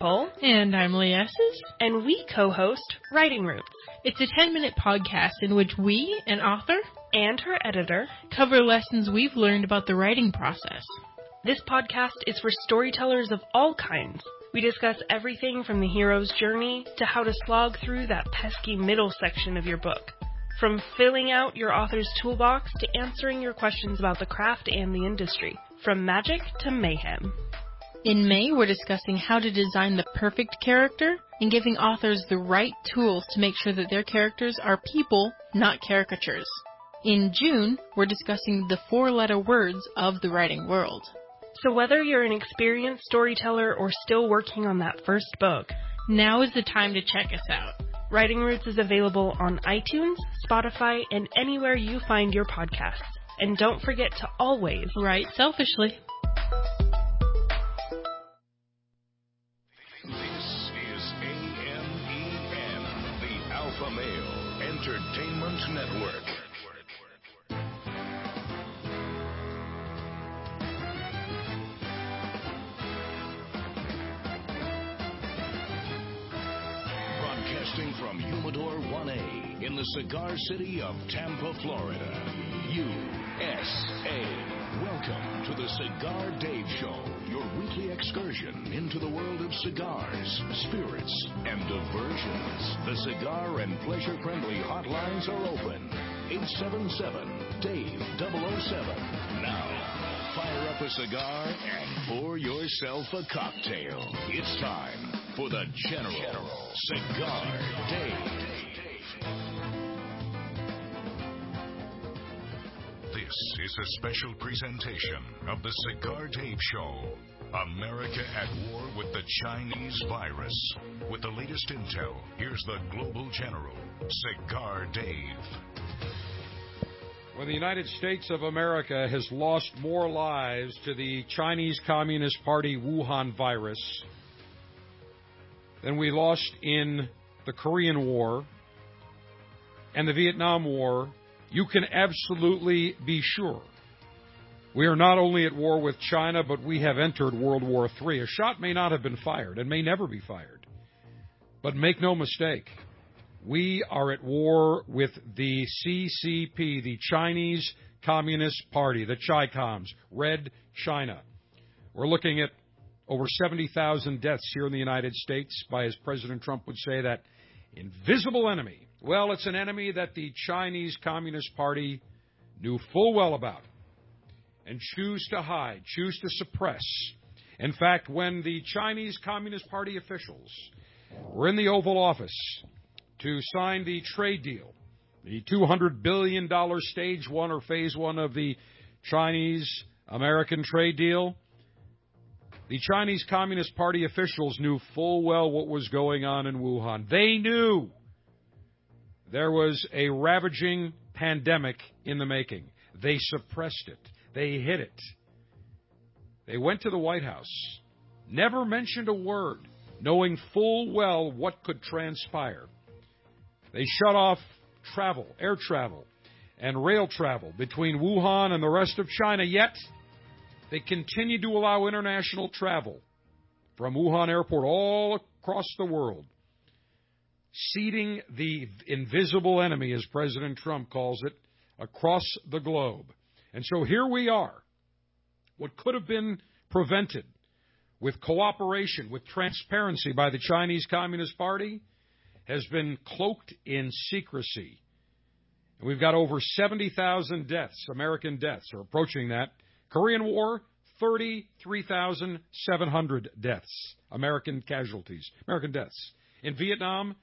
Nicole. And I'm Lee Esses. And we co-host Writing Roots. It's a 10-minute podcast in which we, an author, and her editor, cover lessons we've learned about the writing process. This podcast is for storytellers of all kinds. We discuss everything from the hero's journey to how to slog through that pesky middle section of your book. From filling out your author's toolbox to answering your questions about the craft and the industry. From magic to mayhem. In May, we're discussing how to design the perfect character and giving authors the right tools to make sure that their characters are people, not caricatures. In June, we're discussing the 4-letter words of the writing world. So whether you're an experienced storyteller or still working on that first book, now is the time to check us out. Writing Roots is available on iTunes, Spotify, and anywhere you find your podcasts. And don't forget to always write selfishly. This is AMEN, the Alpha Male Entertainment Network. Broadcasting from Humidor 1A in the cigar city of Tampa, Florida, USA. Welcome to the Cigar Dave Show, your weekly excursion into the world of cigars, spirits, and diversions. The cigar and pleasure-friendly hotlines are open. 877-DAVE-007. Now, fire up a cigar and pour yourself a cocktail. It's time for the General Cigar Dave. This is a special presentation of the Cigar Dave Show. America at war with the Chinese virus. With the latest intel, here's the Global General, Cigar Dave. When the United States of America has lost more lives to the Chinese Communist Party Wuhan virus than we lost in the Korean War and the Vietnam War, you can absolutely be sure we are not only at war with China, but we have entered World War III. A shot may not have been fired and may never be fired. But make no mistake, we are at war with the CCP, the Chinese Communist Party, the Chi-Coms, Red China. We're looking at over 70,000 deaths here in the United States by, as President Trump would say, that invisible enemy. Well, it's an enemy that the Chinese Communist Party knew full well about and choose to hide, choose to suppress. In fact, when the Chinese Communist Party officials were in the Oval Office to sign the trade deal, the $200 billion stage one or phase one of the Chinese-American trade deal, the Chinese Communist Party officials knew full well what was going on in Wuhan. They knew there was a ravaging pandemic in the making. They suppressed it. They hid it. They went to the White House, never mentioned a word, knowing full well what could transpire. They shut off travel, air travel, and rail travel between Wuhan and the rest of China, yet they continued to allow international travel from Wuhan Airport all across the world, seeding the invisible enemy, as President Trump calls it, across the globe. And so here we are. What could have been prevented with cooperation, with transparency by the Chinese Communist Party has been cloaked in secrecy. And we've got over 70,000 deaths, American deaths, or approaching that. Korean War, 33,700 deaths, American casualties, American deaths. In Vietnam,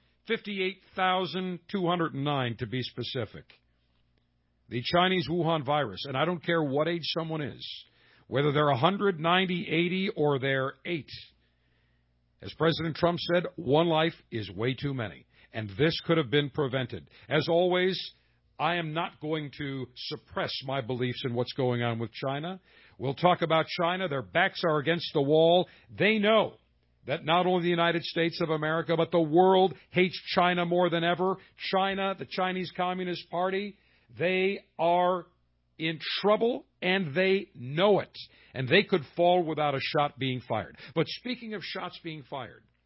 58,209 to be specific. The Chinese Wuhan virus, and I don't care what age someone is, whether they're 100, 90, 80, or they're 8. As President Trump said, one life is way too many, and this could have been prevented. As always, I am not going to suppress my beliefs in what's going on with China. We'll talk about China. Their backs are against the wall. They know that not only the United States of America, but the world hates China more than ever. China, the Chinese Communist Party, they are in trouble, and they know it. And they could fall without a shot being fired. But speaking of shots being fired,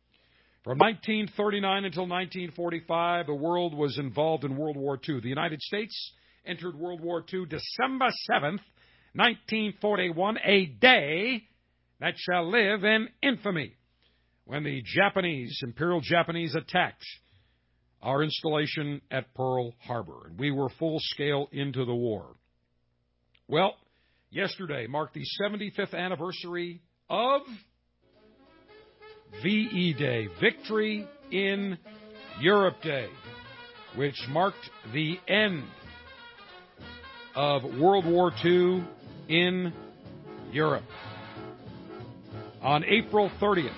From 1939 until 1945, the world was involved in World War II. The United States entered World War II December 7th, 1941, a day that shall live in infamy, when the Imperial Japanese, attacked our installation at Pearl Harbor, and we were full scale into the war. Well, yesterday marked the 75th anniversary of VE Day, Victory in Europe Day, which marked the end of World War II in Europe. On April 30th,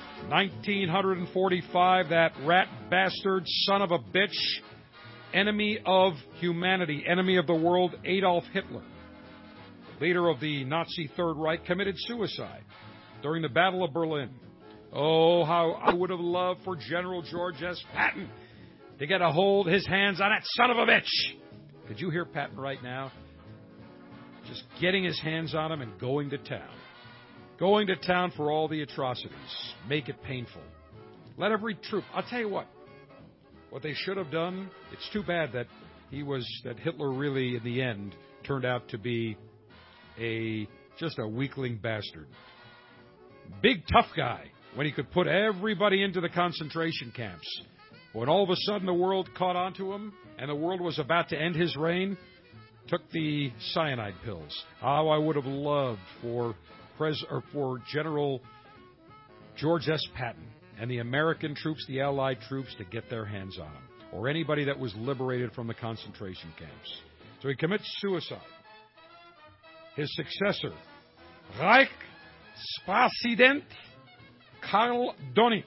1945, that rat bastard son of a bitch, enemy of humanity, enemy of the world, Adolf Hitler, leader of the Nazi Third Reich, committed suicide during the Battle of Berlin. Oh, how I would have loved for General George S. Patton to get his hands on that son of a bitch. Could you hear Patton right now? Just getting his hands on him and going to town. Going to town for all the atrocities. Make it painful. Let every troop... I'll tell you what they should have done, it's too bad that Hitler really, in the end, turned out to be just a weakling bastard. Big tough guy when he could put everybody into the concentration camps. When all of a sudden the world caught on to him and the world was about to end his reign, took the cyanide pills. How I would have loved for General George S. Patton and the American troops, the Allied troops, to get their hands on him, or anybody that was liberated from the concentration camps. So he commits suicide. His successor, Reichspräsident Karl Donitz,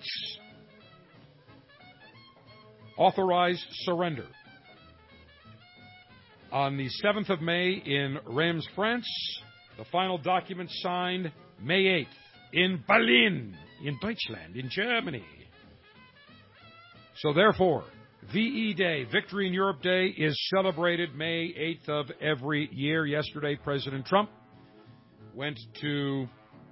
authorized surrender. On the 7th of May in Reims, France, the final document signed May 8th in Berlin, in Deutschland, in Germany. So therefore, VE Day, Victory in Europe Day, is celebrated May 8th of every year. Yesterday, President Trump went to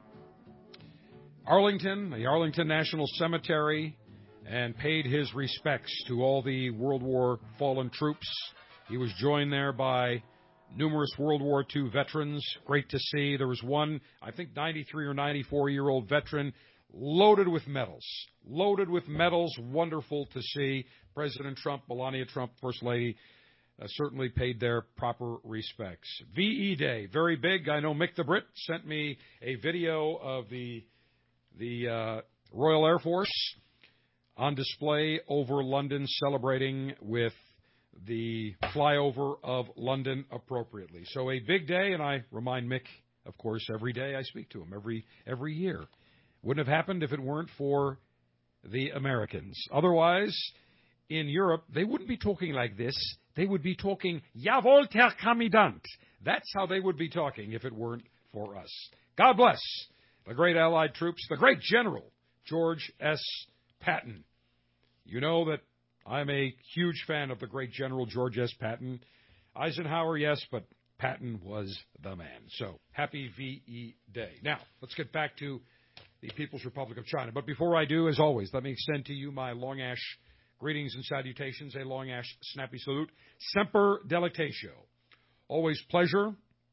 Arlington, the Arlington National Cemetery, and paid his respects to all the World War fallen troops. He was joined there by numerous World War II veterans. Great to see. There was one, I think 93 or 94-year-old veteran, loaded with medals. Wonderful to see. President Trump, Melania Trump, First Lady, certainly paid their proper respects. VE Day, very big. I know Mick the Brit sent me a video of the Royal Air Force on display over London, celebrating with the flyover of London appropriately. So a big day, and I remind Mick, of course, every day I speak to him, every year. Wouldn't have happened if it weren't for the Americans. Otherwise, in Europe, they wouldn't be talking like this. They would be talking, Jawohl, Herr Kommandant. That's how they would be talking if it weren't for us. God bless the great Allied troops, the great General George S. Patton. You know that I'm a huge fan of the great General George S. Patton. Eisenhower, yes, but Patton was the man. So, happy VE Day. Now, let's get back to the People's Republic of China. But before I do, as always, let me extend to you my Long Ash greetings and salutations, a Long Ash snappy salute. Semper Delectatio. Always pleasure.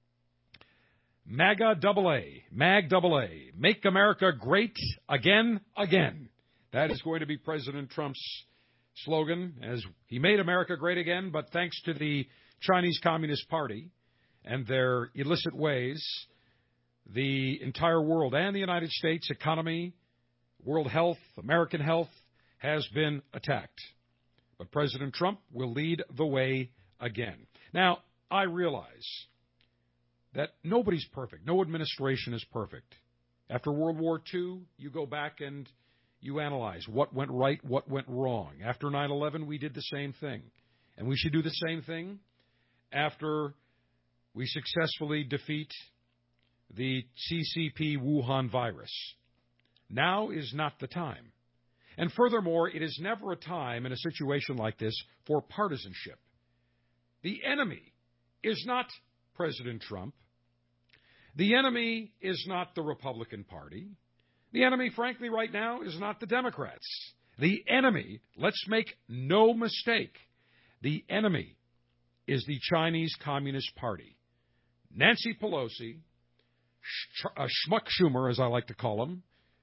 MAGA AA, MAG AA, Make America Great Again, Again. That is going to be President Trump's slogan, as he made America great again, but thanks to the Chinese Communist Party and their illicit ways, the entire world and the United States economy, world health, American health, has been attacked. But President Trump will lead the way again. Now, I realize that nobody's perfect. No administration is perfect. After World War II, you go back and you analyze what went right, what went wrong. After 9/11, we did the same thing. And we should do the same thing after we successfully defeat the CCP Wuhan virus. Now is not the time. And furthermore, it is never a time in a situation like this for partisanship. The enemy is not President Trump. The enemy is not the Republican Party. The enemy, frankly, right now is not the Democrats. The enemy, let's make no mistake, the enemy is the Chinese Communist Party. Nancy Pelosi, Schmuck Schumer, as I like to call him,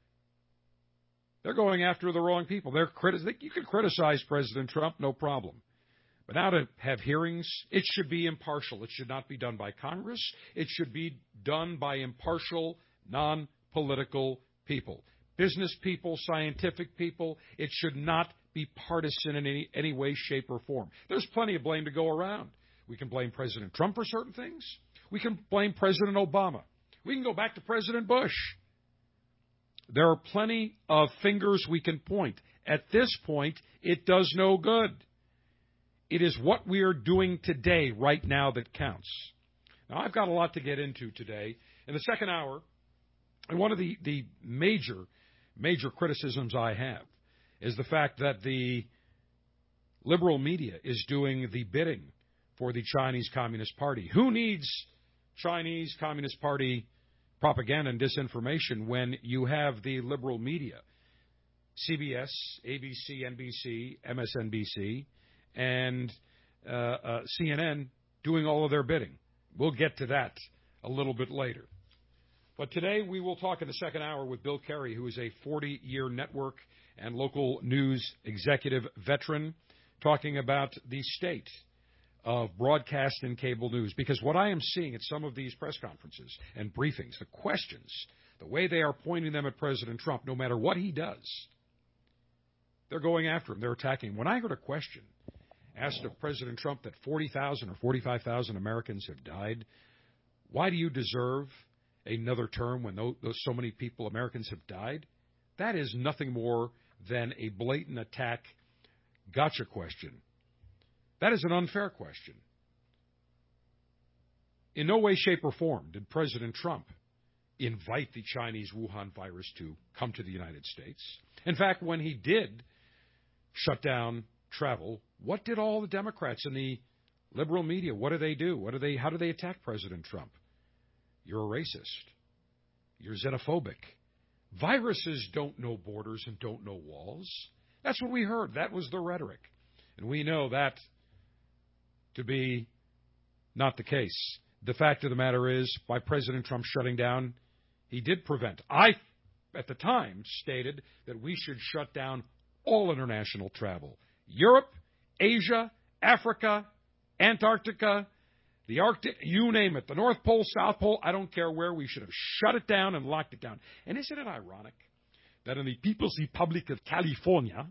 they're going after the wrong people. You can criticize President Trump, no problem. But now to have hearings, it should be impartial. It should not be done by Congress. It should be done by impartial, non-political people. Business people, scientific people. It should not be partisan in any way, shape, or form. There's plenty of blame to go around. We can blame President Trump for certain things. We can blame President Obama. We can go back to President Bush. There are plenty of fingers we can point. At this point, it does no good. It is what we are doing today, right now, that counts. Now, I've got a lot to get into today. In the second hour, and one of the major criticisms I have is the fact that the liberal media is doing the bidding for the Chinese Communist Party. Who needs Chinese Communist Party propaganda and disinformation when you have the liberal media, CBS, ABC, NBC, MSNBC, and CNN doing all of their bidding? We'll get to that a little bit later. But today we will talk in the second hour with Bill Carey, who is a 40-year network and local news executive veteran, talking about the state of broadcast and cable news. Because what I am seeing at some of these press conferences and briefings, the questions, the way they are pointing them at President Trump, no matter what he does, they're going after him. They're attacking him. When I heard a question asked of President Trump that 40,000 or 45,000 Americans have died, why do you deserve another term when so many people, Americans, have died? That is nothing more than a blatant attack, gotcha question. That is an unfair question. In no way, shape, or form did President Trump invite the Chinese Wuhan virus to come to the United States. In fact, when he did shut down travel, what did all the Democrats and the liberal media, what do they do? How do they attack President Trump? You're a racist. You're xenophobic. Viruses don't know borders and don't know walls. That's what we heard. That was the rhetoric. And we know that to be not the case. The fact of the matter is, by President Trump shutting down, he did prevent. I, at the time, stated that we should shut down all international travel. Europe, Asia, Africa, Antarctica, the Arctic, you name it, the North Pole, South Pole, I don't care where, we should have shut it down and locked it down. And isn't it ironic that in the People's Republic of California,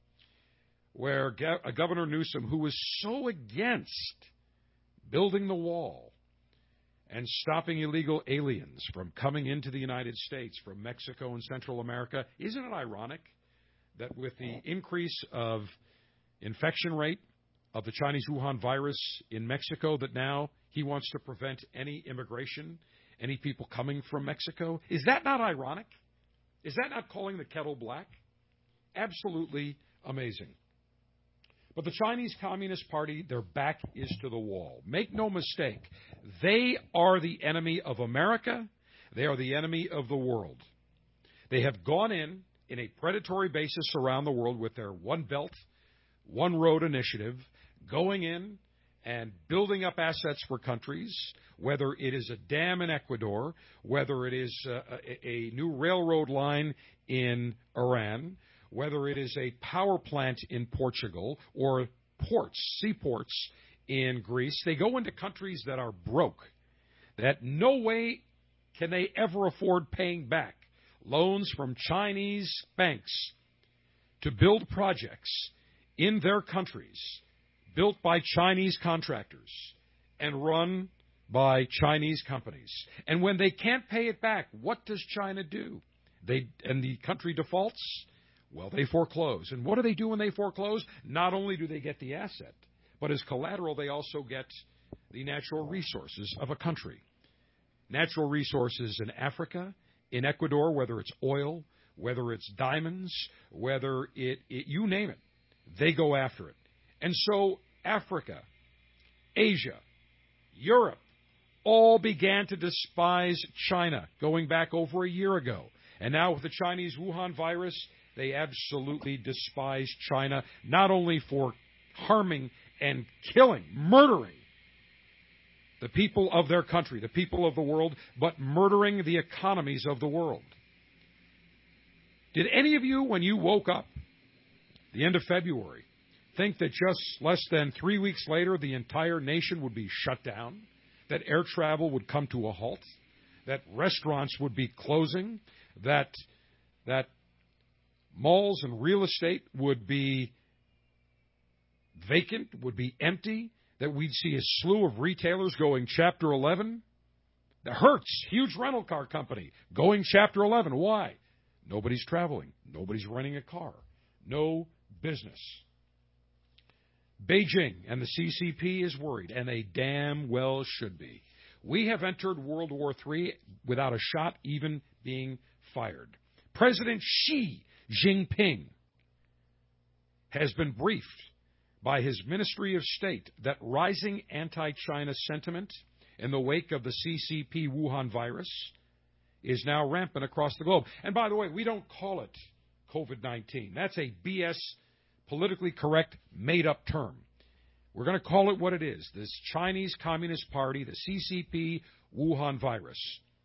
where Governor Newsom, who was so against building the wall and stopping illegal aliens from coming into the United States from Mexico and Central America, isn't it ironic that with the increase of infection rate of the Chinese Wuhan virus in Mexico, that now he wants to prevent any immigration, any people coming from Mexico? Is that not ironic? Is that not calling the kettle black? Absolutely amazing. But the Chinese Communist Party, their back is to the wall. Make no mistake, they are the enemy of America. They are the enemy of the world. They have gone in a predatory basis around the world with their One Belt, One Road initiative, going in and building up assets for countries, whether it is a dam in Ecuador, whether it is a new railroad line in Iran, whether it is a power plant in Portugal or ports, seaports in Greece. They go into countries that are broke, that no way can they ever afford paying back loans from Chinese banks to build projects in their countries built by Chinese contractors and run by Chinese companies. And when they can't pay it back, what does China do? And the country defaults? Well, they foreclose. And what do they do when they foreclose? Not only do they get the asset, but as collateral, they also get the natural resources of a country. Natural resources in Africa, in Ecuador, whether it's oil, whether it's diamonds, whether you name it, they go after it. And so Africa, Asia, Europe, all began to despise China going back over a year ago. And now with the Chinese Wuhan virus, They absolutely despise China, not only for harming and killing, murdering the people of their country, the people of the world, but murdering the economies of the world. Did any of you, when you woke up the end of February, think that just less than 3 weeks later the entire nation would be shut down, that air travel would come to a halt, that restaurants would be closing, that malls and real estate would be vacant, would be empty, that we'd see a slew of retailers going Chapter 11? The Hertz, huge rental car company, going Chapter 11. Why? Nobody's traveling. Nobody's renting a car. No business. Beijing and the CCP is worried, and they damn well should be. We have entered World War III without a shot even being fired. President Xi Jinping has been briefed by his Ministry of State that rising anti-China sentiment in the wake of the CCP Wuhan virus is now rampant across the globe. And by the way, we don't call it COVID-19. That's a BS, politically correct, made-up term. We're going to call it what it is, this Chinese Communist Party, the CCP Wuhan virus.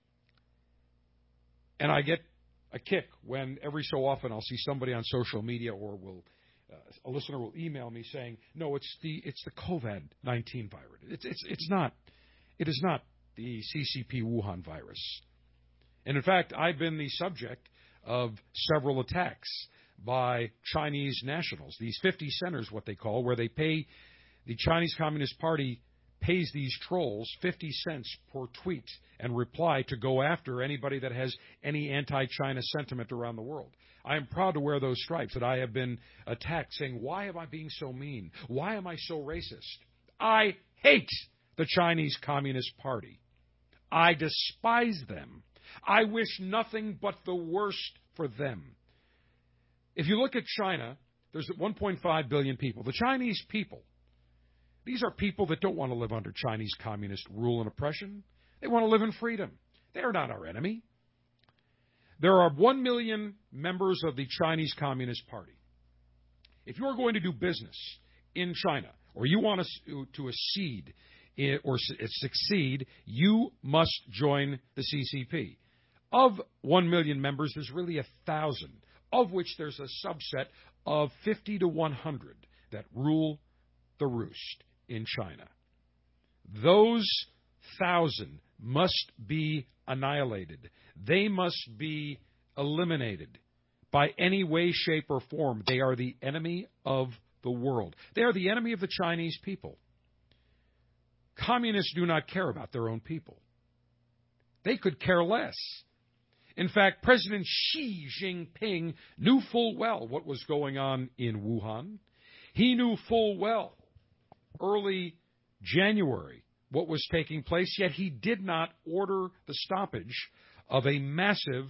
And I get a kick when every so often I'll see somebody on social media or a listener will email me saying, no, it's the COVID-19 virus. It's not. It is not the CCP Wuhan virus. And in fact, I've been the subject of several attacks by Chinese nationals. These 50 centers, what they call, where they pay, the Chinese Communist Party pays these trolls 50 cents per tweet and reply to go after anybody that has any anti-China sentiment around the world. I am proud to wear those stripes, that I have been attacked saying, why am I being so mean? Why am I so racist? I hate the Chinese Communist Party. I despise them. I wish nothing but the worst for them. If you look at China, there's 1.5 billion people. The Chinese people, these are people that don't want to live under Chinese communist rule and oppression. They want to live in freedom. They are not our enemy. There are 1 million members of the Chinese Communist Party. If you're going to do business in China, or you want to accede or succeed, you must join the CCP. Of 1 million members, there's really 1,000, of which there's a subset of 50 to 100 that rule the roost in China. Those 1,000 must be annihilated. They must be eliminated by any way, shape, or form. They are the enemy of the world. They are the enemy of the Chinese people. Communists do not care about their own people. They could care less. In fact, President Xi Jinping knew full well what was going on in Wuhan. He knew full well early January what was taking place, yet he did not order the stoppage of a massive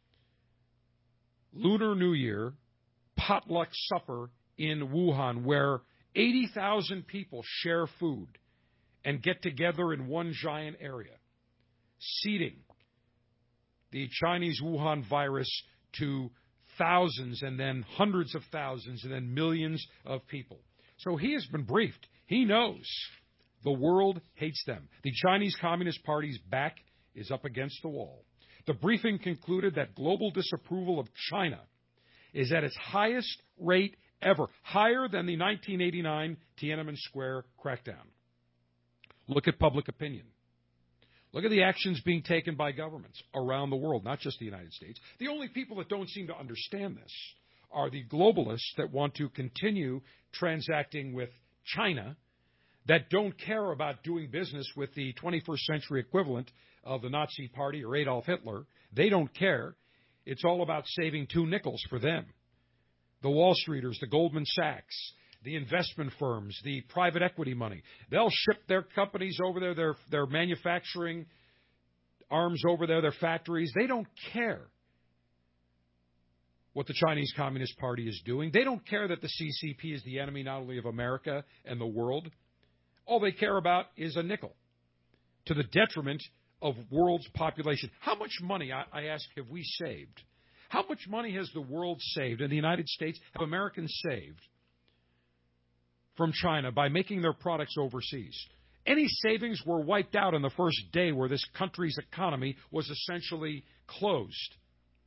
Lunar New Year potluck supper in Wuhan where 80,000 people share food and get together in one giant area, seeding the Chinese Wuhan virus to thousands and then hundreds of thousands and then millions of people. So he has been briefed. He knows the world hates them. The Chinese Communist Party's back is up against the wall. The briefing concluded that global disapproval of China is at its highest rate ever, higher than the 1989 Tiananmen Square crackdown. Look at public opinion. Look at the actions being taken by governments around the world, not just the United States. The only people that don't seem to understand this are the globalists that want to continue transacting with China, that don't care about doing business with the 21st century equivalent of the Nazi Party or Adolf Hitler. They don't care. It's all about saving 2 nickels for them. The Wall Streeters, the Goldman Sachs, the investment firms, the private equity money, they'll ship their companies over there, their manufacturing arms over there, their factories. They don't care what the Chinese Communist Party is doing. They don't care that the CCP is the enemy not only of America and the world. All they care about is a nickel to the detriment of world's population. How much money, I ask, have we saved? How much money has the world saved, and the United States, have Americans saved from China by making their products overseas? Any savings were wiped out on the first day where this country's economy was essentially closed.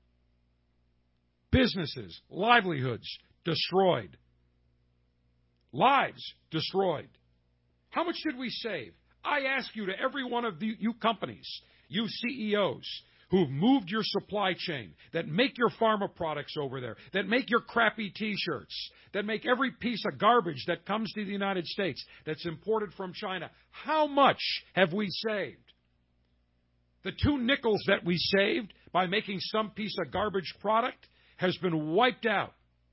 Businesses, livelihoods destroyed. Lives destroyed. How much did we save? I ask you, to every one of you companies, you CEOs, who've moved your supply chain, that make your pharma products over there, that make your crappy T-shirts, that make every piece of garbage that comes to the United States that's imported from China, how much have we saved? The 2 nickels that we saved by making some piece of garbage product has been wiped out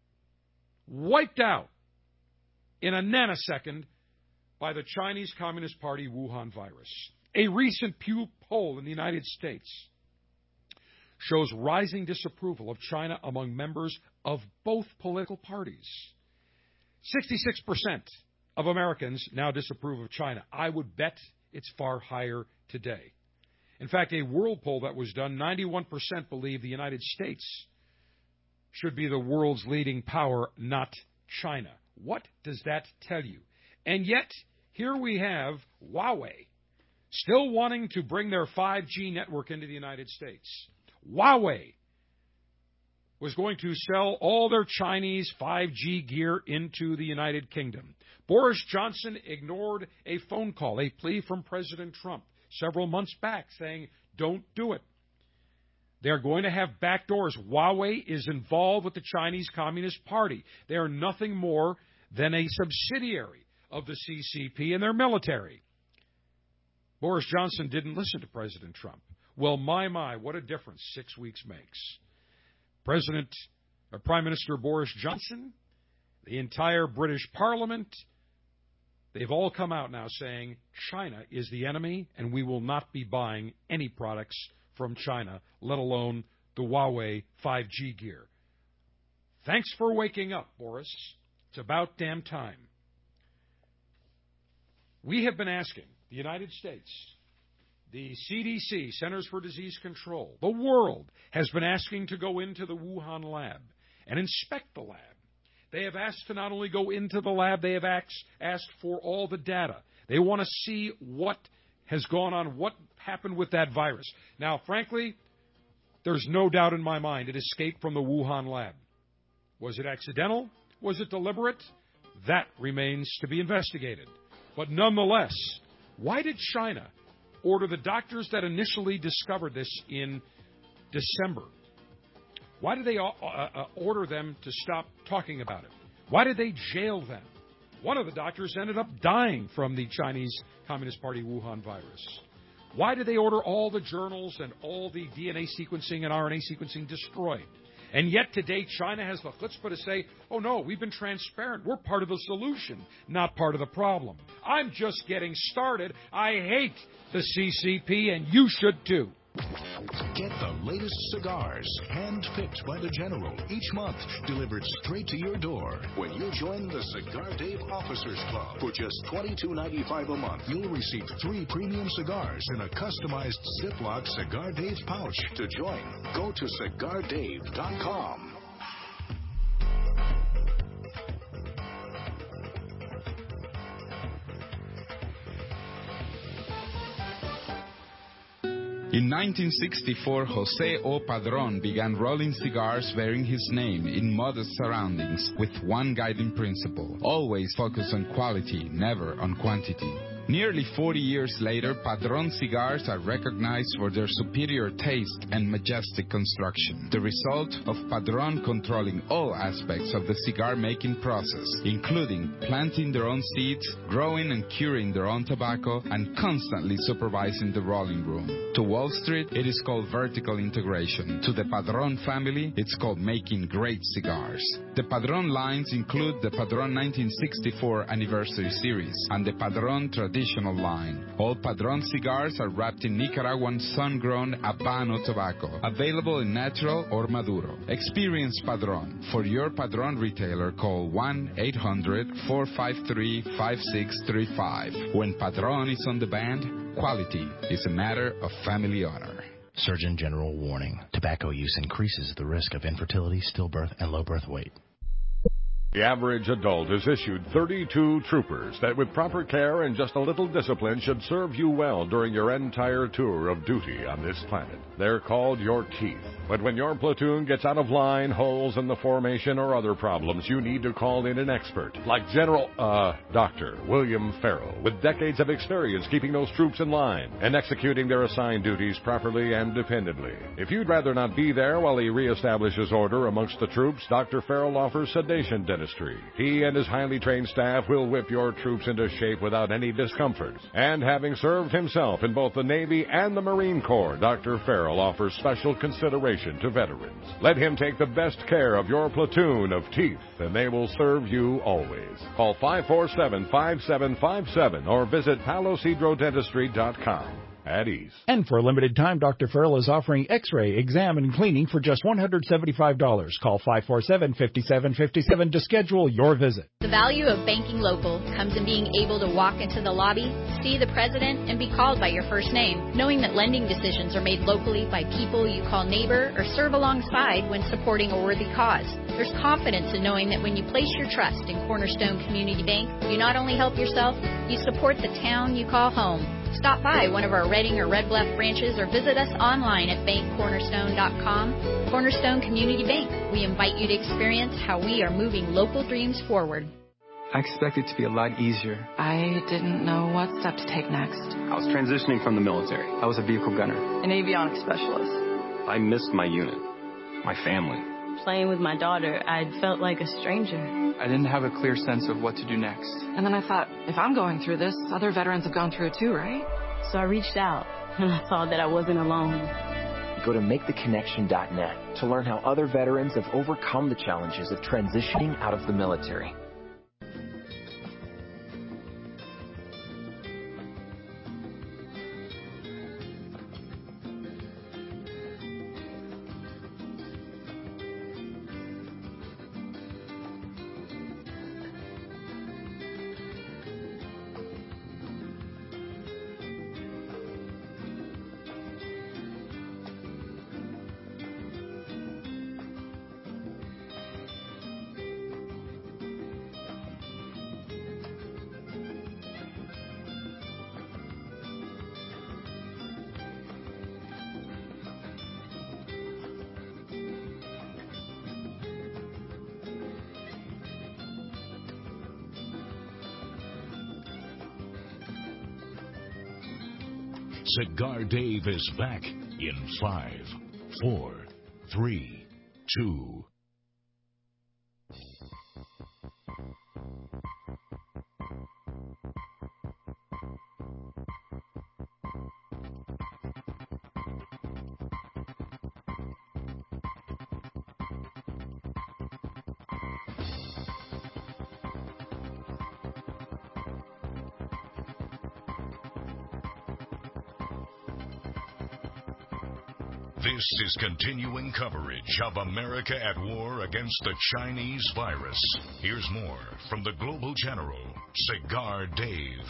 in a nanosecond by the Chinese Communist Party Wuhan virus. A recent Pew poll in the United States shows rising disapproval of China among members of both political parties. 66% of Americans now disapprove of China. I would bet it's far higher today. In fact, a world poll that was done, 91% believe the United States should be the world's leading power, not China. What does that tell you? And yet, here we have Huawei still wanting to bring their 5G network into the United States. Huawei was going to sell all their Chinese 5G gear into the United Kingdom. Boris Johnson ignored a phone call, a plea from President Trump several months back saying, don't do it. They're going to have back doors. Huawei is involved with the Chinese Communist Party. They are nothing more than a subsidiary of the CCP and their military. Boris Johnson didn't listen to President Trump. Well, my, what a difference 6 weeks makes. Prime Minister Boris Johnson, the entire British Parliament, they've all come out now saying China is the enemy and we will not be buying any products from China, let alone the Huawei 5G gear. Thanks for waking up, Boris. It's about damn time. We have been asking the United States, the CDC, Centers for Disease Control, the world has been asking to go into the Wuhan lab and inspect the lab. They have asked to not only go into the lab, they have asked for all the data. They want to see what has gone on, what happened with that virus. Now, frankly, there's no doubt in my mind it escaped from the Wuhan lab. Was it accidental? Was it deliberate? That remains to be investigated. But nonetheless, why did China order the doctors that initially discovered this in December? Why did they order them to stop talking about it? Why did they jail them? One of the doctors ended up dying from the Chinese Communist Party Wuhan virus. Why did they order all the journals and all the DNA sequencing and RNA sequencing destroyed? And yet today China has the chutzpah to say, oh no, we've been transparent. We're part of the solution, not part of the problem. I'm just getting started. I hate the CCP, and you should too. Get the latest cigars, hand-picked by the General, each month, delivered straight to your door. When you join the Cigar Dave Officers Club for just $22.95 a month, you'll receive 3 premium cigars in a customized Ziploc Cigar Dave pouch. To join, go to CigarDave.com. In 1964, Jose O. Padron began rolling cigars bearing his name in modest surroundings with one guiding principle: always focus on quality, never on quantity. Nearly 40 years later, Padron cigars are recognized for their superior taste and majestic construction, the result of Padron controlling all aspects of the cigar-making process, including planting their own seeds, growing and curing their own tobacco, and constantly supervising the rolling room. To Wall Street, it is called vertical integration. To the Padron family, it's called making great cigars. The Padron lines include the Padron 1964 Anniversary Series and the Padron Traditional line. All Padron cigars are wrapped in Nicaraguan sun-grown Habano tobacco, available in natural or Maduro. Experience Padron. For your Padron retailer, call 1-800-453-5635. When Padron is on the band, quality is a matter of family honor. Surgeon General warning. Tobacco use increases the risk of infertility, stillbirth, and low birth weight. The average adult is issued 32 troopers that with proper care and just a little discipline should serve you well during your entire tour of duty on this planet. They're called your teeth. But when your platoon gets out of line, holes in the formation, or other problems, you need to call in an expert like Dr. William Farrell, with decades of experience keeping those troops in line and executing their assigned duties properly and dependably. If you'd rather not be there while he reestablishes order amongst the troops, Dr. Farrell offers sedation dentistry. He and his highly trained staff will whip your troops into shape without any discomfort. And having served himself in both the Navy and the Marine Corps, Dr. Farrell offers special consideration to veterans. Let him take the best care of your platoon of teeth, and they will serve you always. Call 547-5757 or visit palocidrodentistry.com. At ease. And for a limited time, Dr. Farrell is offering X-ray, exam, and cleaning for just $175. Call 547-5757 to schedule your visit. The value of banking local comes in being able to walk into the lobby, see the president, and be called by your first name, knowing that lending decisions are made locally by people you call neighbor or serve alongside when supporting a worthy cause. There's confidence in knowing that when you place your trust in Cornerstone Community Bank, you not only help yourself, you support the town you call home. Stop by one of our Reading or Red Bluff branches or visit us online at bankcornerstone.com. Cornerstone Community Bank. We invite you to experience how we are moving local dreams forward. I expected it to be a lot easier. I didn't know what step to take next. I was transitioning from the military. I was a vehicle gunner. An avionics specialist. I missed my unit, my family. Playing with my daughter, I felt like a stranger. I didn't have a clear sense of what to do next. And then I thought, if I'm going through this, other veterans have gone through it too, right? So I reached out, and I saw that I wasn't alone. Go to MakeTheConnection.net to learn how other veterans have overcome the challenges of transitioning out of the military. Cigar Dave is back in 5, 4, 3, 2. This is continuing coverage of America at War against the Chinese virus. Here's more from the Global General, Cigar Dave.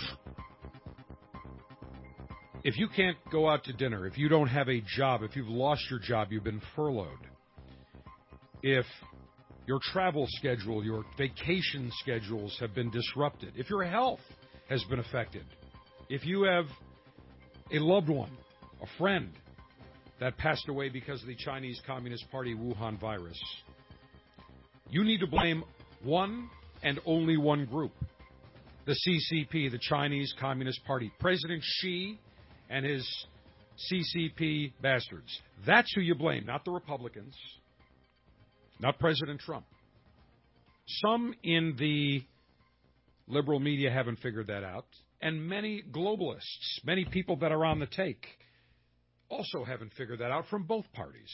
If you can't go out to dinner, if you don't have a job, if you've lost your job, you've been furloughed, if your travel schedule, your vacation schedules have been disrupted, if your health has been affected, if you have a loved one, a friend, that passed away because of the Chinese Communist Party Wuhan virus, you need to blame one and only one group, the CCP, the Chinese Communist Party. President Xi and his CCP bastards. That's who you blame, not the Republicans, not President Trump. Some in the liberal media haven't figured that out, and many globalists, many people that are on the take, also haven't figured that out from both parties.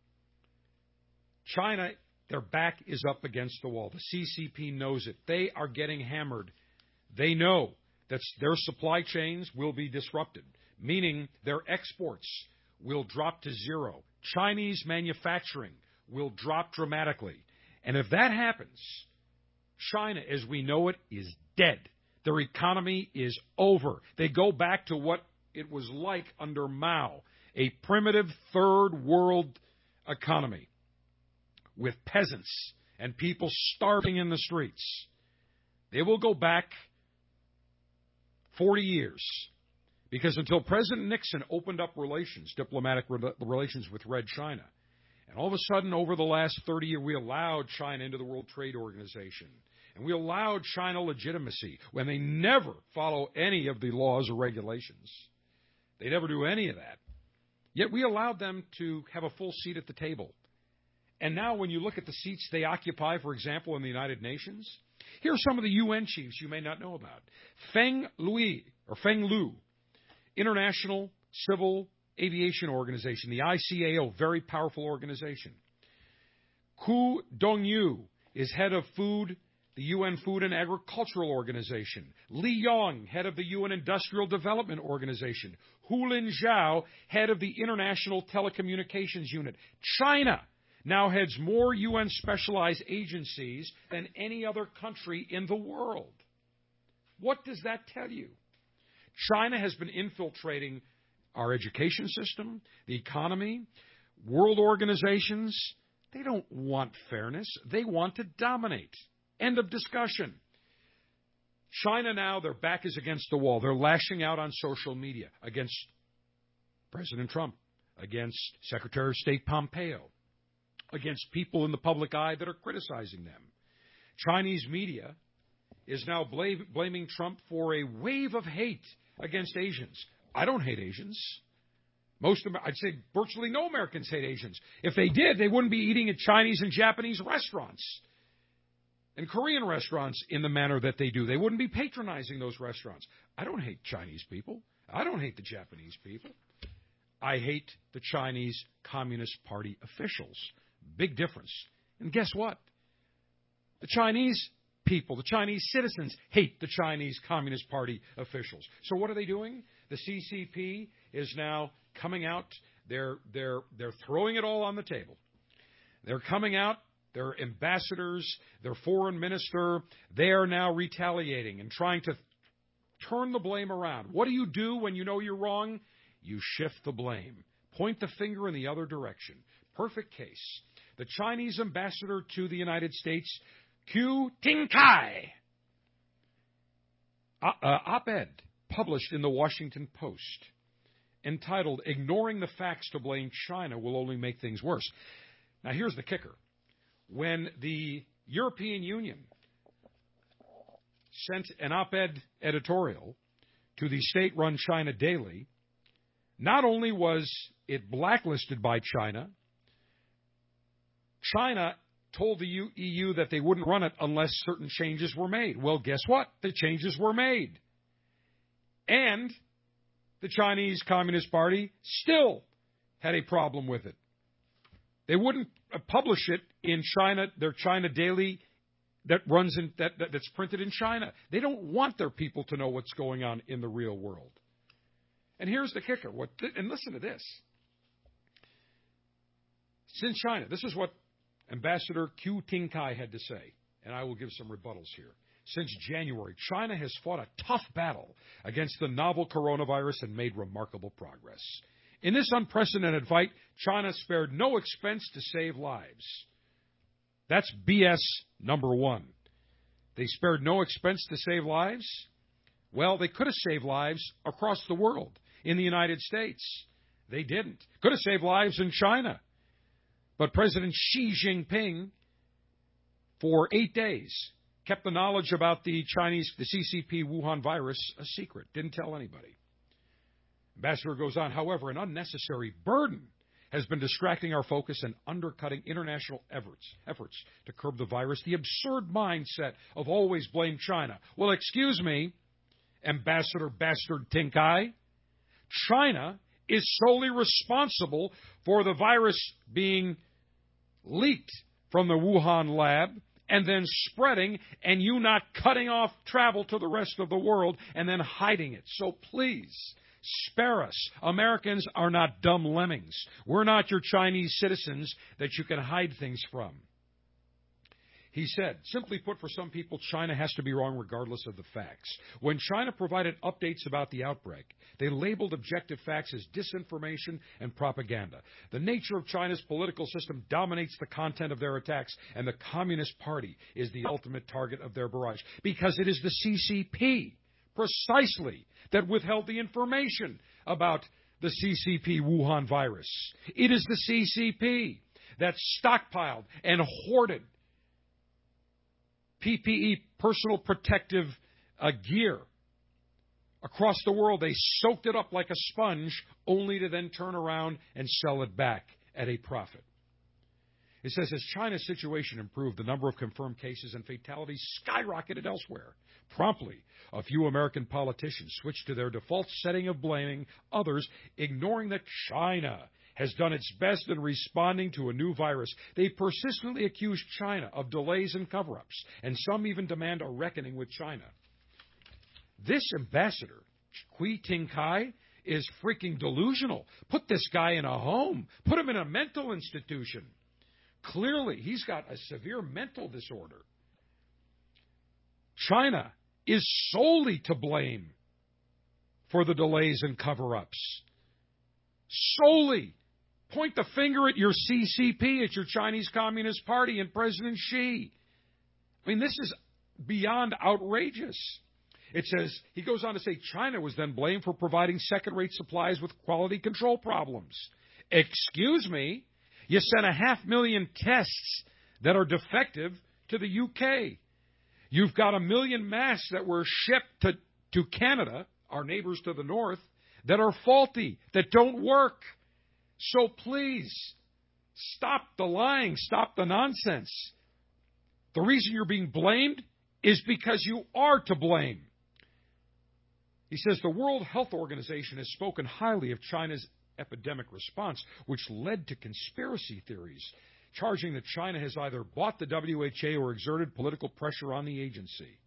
China, their back is up against the wall. The CCP knows it. They are getting hammered. They know that their supply chains will be disrupted, meaning their exports will drop to zero. Chinese manufacturing will drop dramatically. And if that happens, China, as we know it, is dead. Their economy is over. They go back to what it was like under Mao. a primitive third world economy with peasants and people starving in the streets. They will go back 40 years because until President Nixon opened up diplomatic relations with Red China, and all of a sudden over the last 30 years we allowed China into the World Trade Organization, and we allowed China legitimacy when they never follow any of the laws or regulations. They never do any of that. Yet we allowed them to have a full seat at the table. And now when you look at the seats they occupy, for example, in the United Nations, here are some of the UN chiefs you may not know about. Feng Lu, International Civil Aviation Organization, the ICAO, very powerful organization. Ku Dongyu is head of the UN Food and Agricultural Organization. Li Yong, head of the UN Industrial Development Organization. Hulin Zhao, head of the International Telecommunications Unit. China now heads more UN specialized agencies than any other country in the world. What does that tell you? China has been infiltrating our education system, the economy, world organizations. They don't want fairness. They want to dominate. End of discussion. China now, their back is against the wall. They're lashing out on social media against President Trump, against Secretary of State Pompeo, against people in the public eye that are criticizing them. Chinese media is now blaming Trump for a wave of hate against Asians. I don't hate Asians. I'd say virtually no Americans hate Asians. If they did, they wouldn't be eating at Chinese and Japanese restaurants and Korean restaurants in the manner that they do. They wouldn't be patronizing those restaurants. I don't hate Chinese people. I don't hate the Japanese people. I hate the Chinese Communist Party officials. Big difference. And guess what? The Chinese people, the Chinese citizens, hate the Chinese Communist Party officials. So what are they doing? The CCP is now coming out. They're throwing it all on the table. They're coming out. Their ambassadors, their foreign minister, they are now retaliating and trying to turn the blame around. What do you do when you know you're wrong? You shift the blame. Point the finger in the other direction. Perfect case. The Chinese ambassador to the United States, Qiu Tingkai, op-ed published in the Washington Post entitled, "Ignoring the Facts to Blame China Will Only Make Things Worse." Now here's the kicker. When the European Union sent an op-ed editorial to the state-run China Daily, not only was it blacklisted by China, China told the EU that they wouldn't run it unless certain changes were made. Well, guess what? The changes were made. And the Chinese Communist Party still had a problem with it. They wouldn't publish it in China, their China Daily that's printed in China. They don't want their people to know what's going on in the real world. And here's the kicker. And listen to this. Since China, this is what Ambassador Qiu Tingkai had to say, and I will give some rebuttals here. Since January, China has fought a tough battle against the novel coronavirus and made remarkable progress. In this unprecedented fight, China spared no expense to save lives. That's BS number one. They spared no expense to save lives? Well, they could have saved lives across the world, in the United States. They didn't. Could have saved lives in China. But President Xi Jinping, for 8 days, kept the knowledge about the CCP Wuhan virus a secret. Didn't tell anybody. Ambassador goes on, however, an unnecessary burden has been distracting our focus and undercutting international efforts to curb the virus. The absurd mindset of always blame China. Well, excuse me, Ambassador Bastard Tingkai, China is solely responsible for the virus being leaked from the Wuhan lab and then spreading, and you not cutting off travel to the rest of the world and then hiding it. So please, spare us. Americans are not dumb lemmings. We're not your Chinese citizens that you can hide things from. He said, simply put, for some people, China has to be wrong regardless of the facts. When China provided updates about the outbreak, they labeled objective facts as disinformation and propaganda. The nature of China's political system dominates the content of their attacks, and the Communist Party is the ultimate target of their barrage, because it is the CCP, precisely, that withheld the information about the CCP Wuhan virus. It is the CCP that stockpiled and hoarded PPE, personal protective gear. Across the world, they soaked it up like a sponge, only to then turn around and sell it back at a profit. It says, as China's situation improved, the number of confirmed cases and fatalities skyrocketed elsewhere. Promptly, a few American politicians switched to their default setting of blaming others, ignoring that China has done its best in responding to a new virus. They persistently accuse China of delays and cover-ups, and some even demand a reckoning with China. This ambassador, Hui Tingkai, is freaking delusional. Put this guy in a home. Put him in a mental institution. Clearly, he's got a severe mental disorder. China is solely to blame for the delays and cover-ups. Solely. Point the finger at your CCP, at your Chinese Communist Party and President Xi. I mean, this is beyond outrageous. It says, he goes on to say, China was then blamed for providing second-rate supplies with quality control problems. Excuse me? You sent 500,000 tests that are defective to the UK. You've got 1 million masks that were shipped to Canada, our neighbors to the north, that are faulty, that don't work. So please, stop the lying, stop the nonsense. The reason you're being blamed is because you are to blame. He says the World Health Organization has spoken highly of China's epidemic response, which led to conspiracy theories, charging that China has either bought the WHO or exerted political pressure on the agency.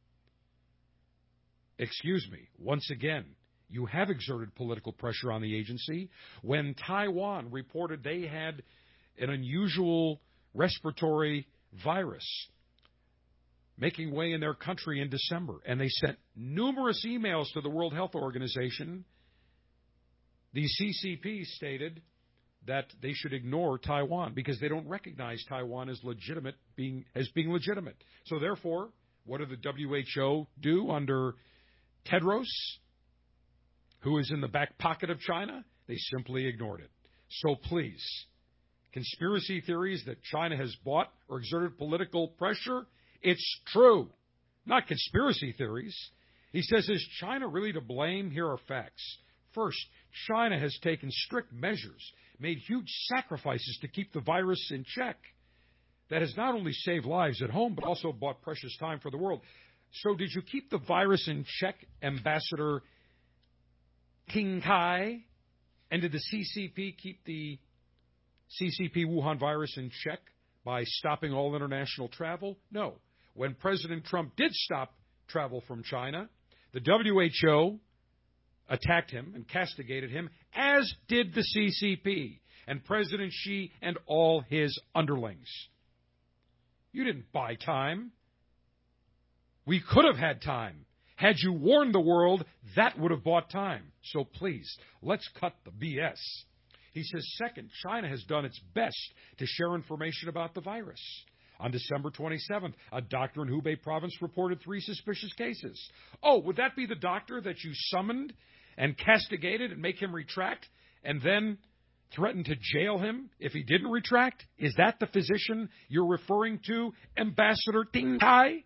Excuse me, once again, you have exerted political pressure on the agency. When Taiwan reported they had an unusual respiratory virus making way in their country in December, and they sent numerous emails to the World Health Organization, the CCP stated that they should ignore Taiwan because they don't recognize Taiwan as being legitimate. So therefore, what did the WHO do under Tedros, who is in the back pocket of China? They simply ignored it. So please, conspiracy theories that China has bought or exerted political pressure, it's true. Not conspiracy theories. He says, is China really to blame? Here are facts. First, China has taken strict measures, made huge sacrifices to keep the virus in check. That has not only saved lives at home, but also bought precious time for the world. So did you keep the virus in check, Ambassador Tingkai? And did the CCP keep the CCP Wuhan virus in check by stopping all international travel? No. When President Trump did stop travel from China, the WHO attacked him and castigated him, as did the CCP and President Xi and all his underlings. You didn't buy time. We could have had time. Had you warned the world, that would have bought time. So please, let's cut the BS. He says, second, China has done its best to share information about the virus. On December 27th, a doctor in Hubei province reported 3 suspicious cases. Oh, would that be the doctor that you summoned and castigated and make him retract and then threatened to jail him if he didn't retract? Is that the physician you're referring to, Ambassador Tingkai?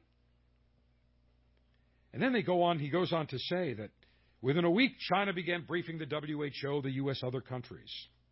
And then he goes on to say that within a week, China began briefing the WHO, the U.S., other countries.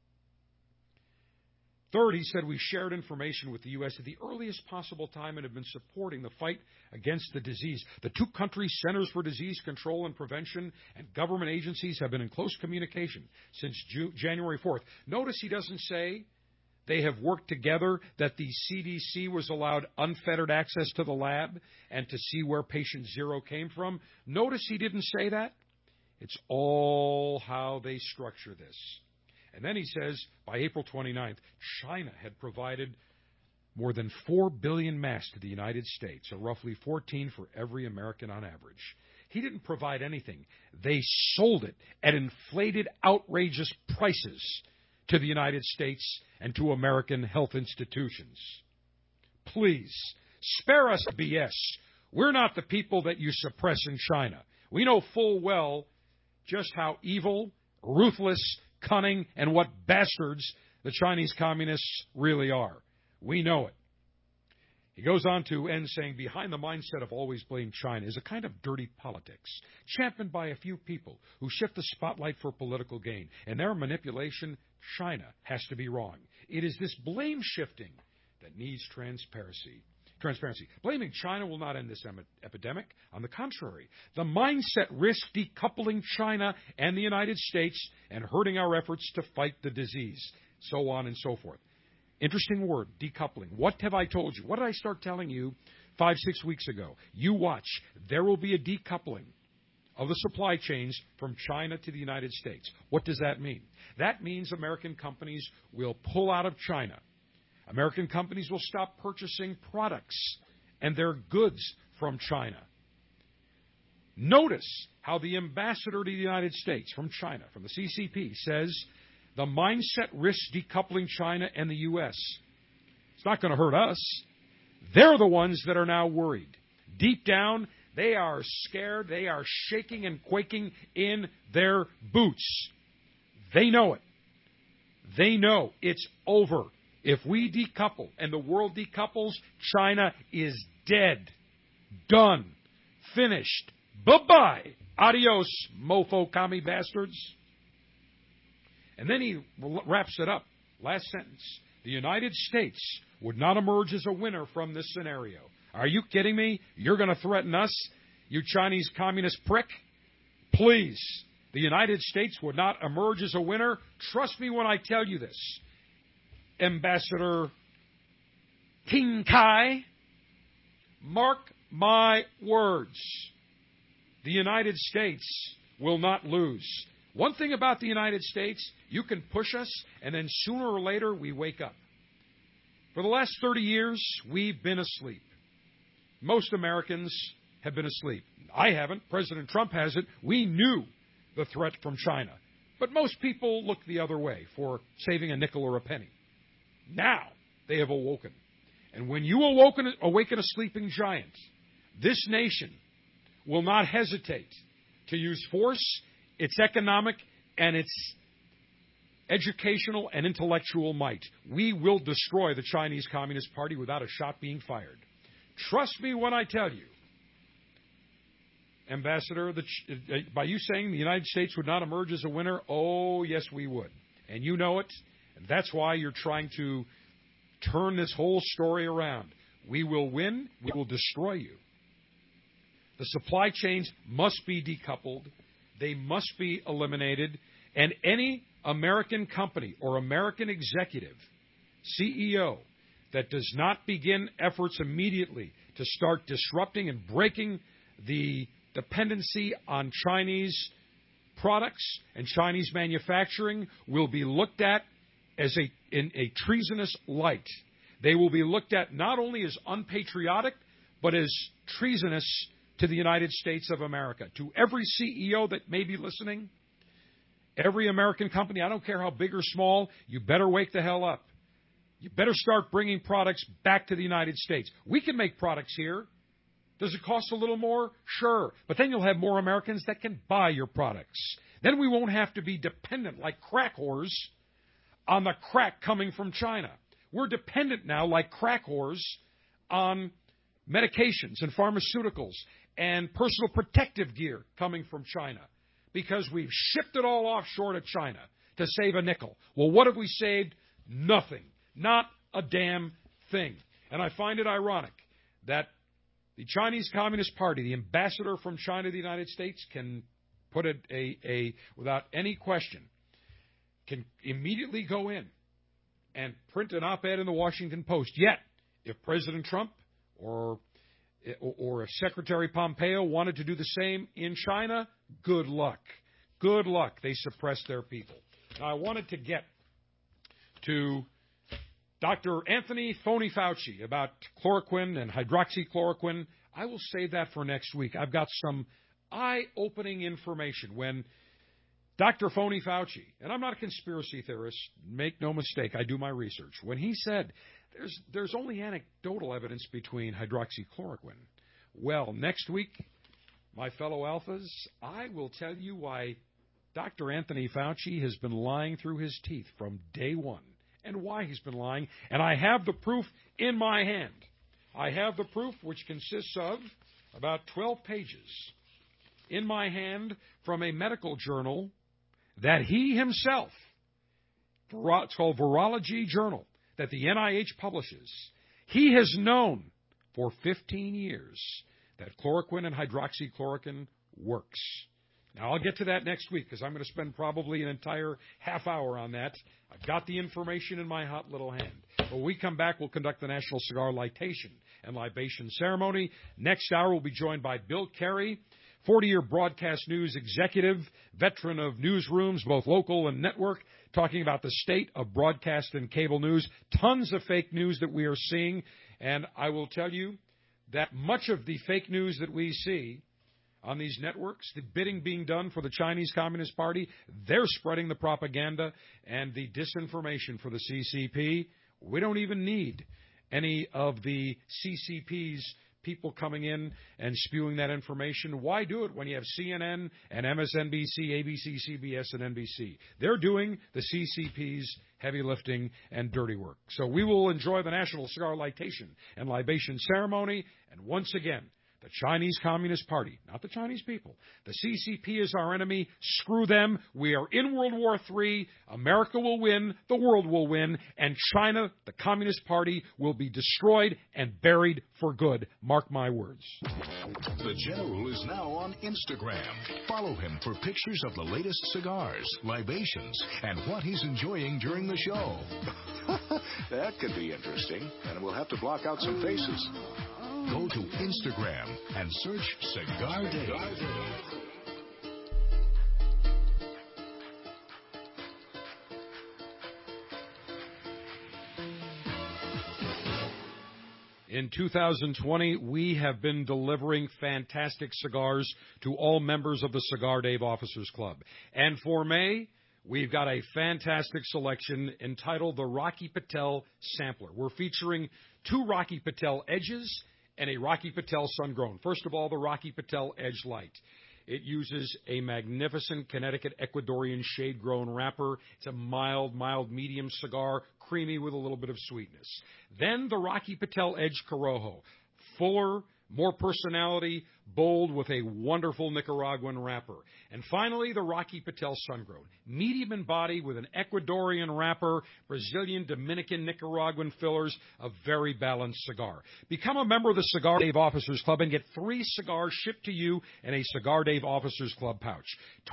Third, he said, we shared information with the U.S. at the earliest possible time and have been supporting the fight against the disease. The 2 countries' Centers for Disease Control and Prevention and government agencies have been in close communication since January 4th. Notice he doesn't say they have worked together, that the CDC was allowed unfettered access to the lab and to see where patient 0 came from. Notice he didn't say that. It's all how they structure this. And then he says, by April 29th, China had provided more than 4 billion masks to the United States, or roughly 14 for every American on average. He didn't provide anything. They sold it at inflated, outrageous prices to the United States and to American health institutions. Please, spare us BS. We're not the people that you suppress in China. We know full well just how evil, ruthless, cunning, and what bastards the Chinese communists really are. We know it. He goes on to end saying, behind the mindset of always blame China is a kind of dirty politics, championed by a few people who shift the spotlight for political gain. In their manipulation, China has to be wrong. It is this blame shifting that needs transparency. Blaming China will not end this epidemic. On the contrary, the mindset risks decoupling China and the United States and hurting our efforts to fight the disease, so on and so forth. Interesting word, decoupling. What have I told you? What did I start telling you 5-6 weeks ago? You watch. There will be a decoupling of the supply chains from China to the United States. What does that mean? That means American companies will pull out of China. American companies will stop purchasing products and their goods from China. Notice how the ambassador to the United States from China, from the CCP, says the mindset risks decoupling China and the U.S. It's not going to hurt us. They're the ones that are now worried. Deep down, they are scared. They are shaking and quaking in their boots. They know it. They know it's over. If we decouple and the world decouples, China is dead. Done. Finished. Bye-bye. Adios, mofo commie bastards. And then he wraps it up. Last sentence. The United States would not emerge as a winner from this scenario. Are you kidding me? You're going to threaten us, you Chinese communist prick? Please. The United States would not emerge as a winner. Trust me when I tell you this. Ambassador King Kai, mark my words. The United States will not lose. One thing about the United States, you can push us, and then sooner or later we wake up. For the last 30 years, we've been asleep. Most Americans have been asleep. I haven't. President Trump hasn't. We knew the threat from China. But most people look the other way for saving a nickel or a penny. Now they have awoken. And when you awaken a sleeping giant, this nation will not hesitate to use force, its economic, and its educational and intellectual might. We will destroy the Chinese Communist Party without a shot being fired. Trust me when I tell you, Ambassador, by you saying the United States would not emerge as a winner, oh, yes, we would. And you know it, and that's why you're trying to turn this whole story around. We will win. We will destroy you. The supply chains must be decoupled. They must be eliminated. And any American company or American executive, CEO, that does not begin efforts immediately to start disrupting and breaking the dependency on Chinese products and Chinese manufacturing will be looked at as in a treasonous light. They will be looked at not only as unpatriotic, but as treasonous to the United States of America. To every CEO that may be listening, every American company, I don't care how big or small, you better wake the hell up. You better start bringing products back to the United States. We can make products here. Does it cost a little more? Sure. But then you'll have more Americans that can buy your products. Then we won't have to be dependent like crack whores on the crack coming from China. We're dependent now like crack whores on medications and pharmaceuticals and personal protective gear coming from China because we've shipped it all offshore to China to save a nickel. Well, what have we saved? Nothing. Not a damn thing. And I find it ironic that the Chinese Communist Party, the ambassador from China to the United States, can put it without any question, can immediately go in and print an op-ed in the Washington Post. Yet, if President Trump or if Secretary Pompeo wanted to do the same in China, good luck. Good luck. They suppress their people. Now, I wanted to get to Dr. Anthony Phony Fauci about chloroquine and hydroxychloroquine. I will save that for next week. I've got some eye-opening information when Dr. Phony Fauci, and I'm not a conspiracy theorist, make no mistake, I do my research, when he said there's only anecdotal evidence between hydroxychloroquine. Well, next week, my fellow alphas, I will tell you why Dr. Anthony Fauci has been lying through his teeth from day one and why he's been lying, and I have the proof in my hand. I have the proof, which consists of about 12 pages in my hand from a medical journal that he himself, it's called Virology Journal, that the NIH publishes. He has known for 15 years that chloroquine and hydroxychloroquine works. Now, I'll get to that next week because I'm going to spend probably an entire half hour on that. I've got the information in my hot little hand. When we come back, we'll conduct the National Cigar Lightation and Libation Ceremony. Next hour, we'll be joined by Bill Carey, 40-year broadcast news executive, veteran of newsrooms, both local and network, talking about the state of broadcast and cable news. Tons of fake news that we are seeing. And I will tell you that much of the fake news that we see on these networks, the bidding being done for the Chinese Communist Party, they're spreading the propaganda and the disinformation for the CCP. We don't even need any of the CCP's people coming in and spewing that information. Why do it when you have CNN and MSNBC, ABC, CBS, and NBC? They're doing the CCP's heavy lifting and dirty work. So we will enjoy the National Cigar Lightation and Libation Ceremony. And once again, the Chinese Communist Party, not the Chinese people. The CCP is our enemy. Screw them. We are in World War III. America will win. The world will win. And China, the Communist Party, will be destroyed and buried for good. Mark my words. The General is now on Instagram. Follow him for pictures of the latest cigars, libations, and what he's enjoying during the show. That could be interesting, and we'll have to block out some faces. Go to Instagram and search Cigar Dave. In 2020, we have been delivering fantastic cigars to all members of the Cigar Dave Officers Club. And for May, we've got a fantastic selection entitled the Rocky Patel Sampler. We're featuring 2 Rocky Patel Edges and a Rocky Patel Sun-Grown. First of all, the Rocky Patel Edge Light. It uses a magnificent Connecticut Ecuadorian shade-grown wrapper. It's a mild, medium cigar, creamy with a little bit of sweetness. Then the Rocky Patel Edge Corojo. Fuller, more personality, bold with a wonderful Nicaraguan wrapper. And finally, the Rocky Patel Sun-Grown. Medium in body with an Ecuadorian wrapper, Brazilian, Dominican, Nicaraguan fillers, a very balanced cigar. Become a member of the Cigar Dave Officers Club and get 3 cigars shipped to you in a Cigar Dave Officers Club pouch.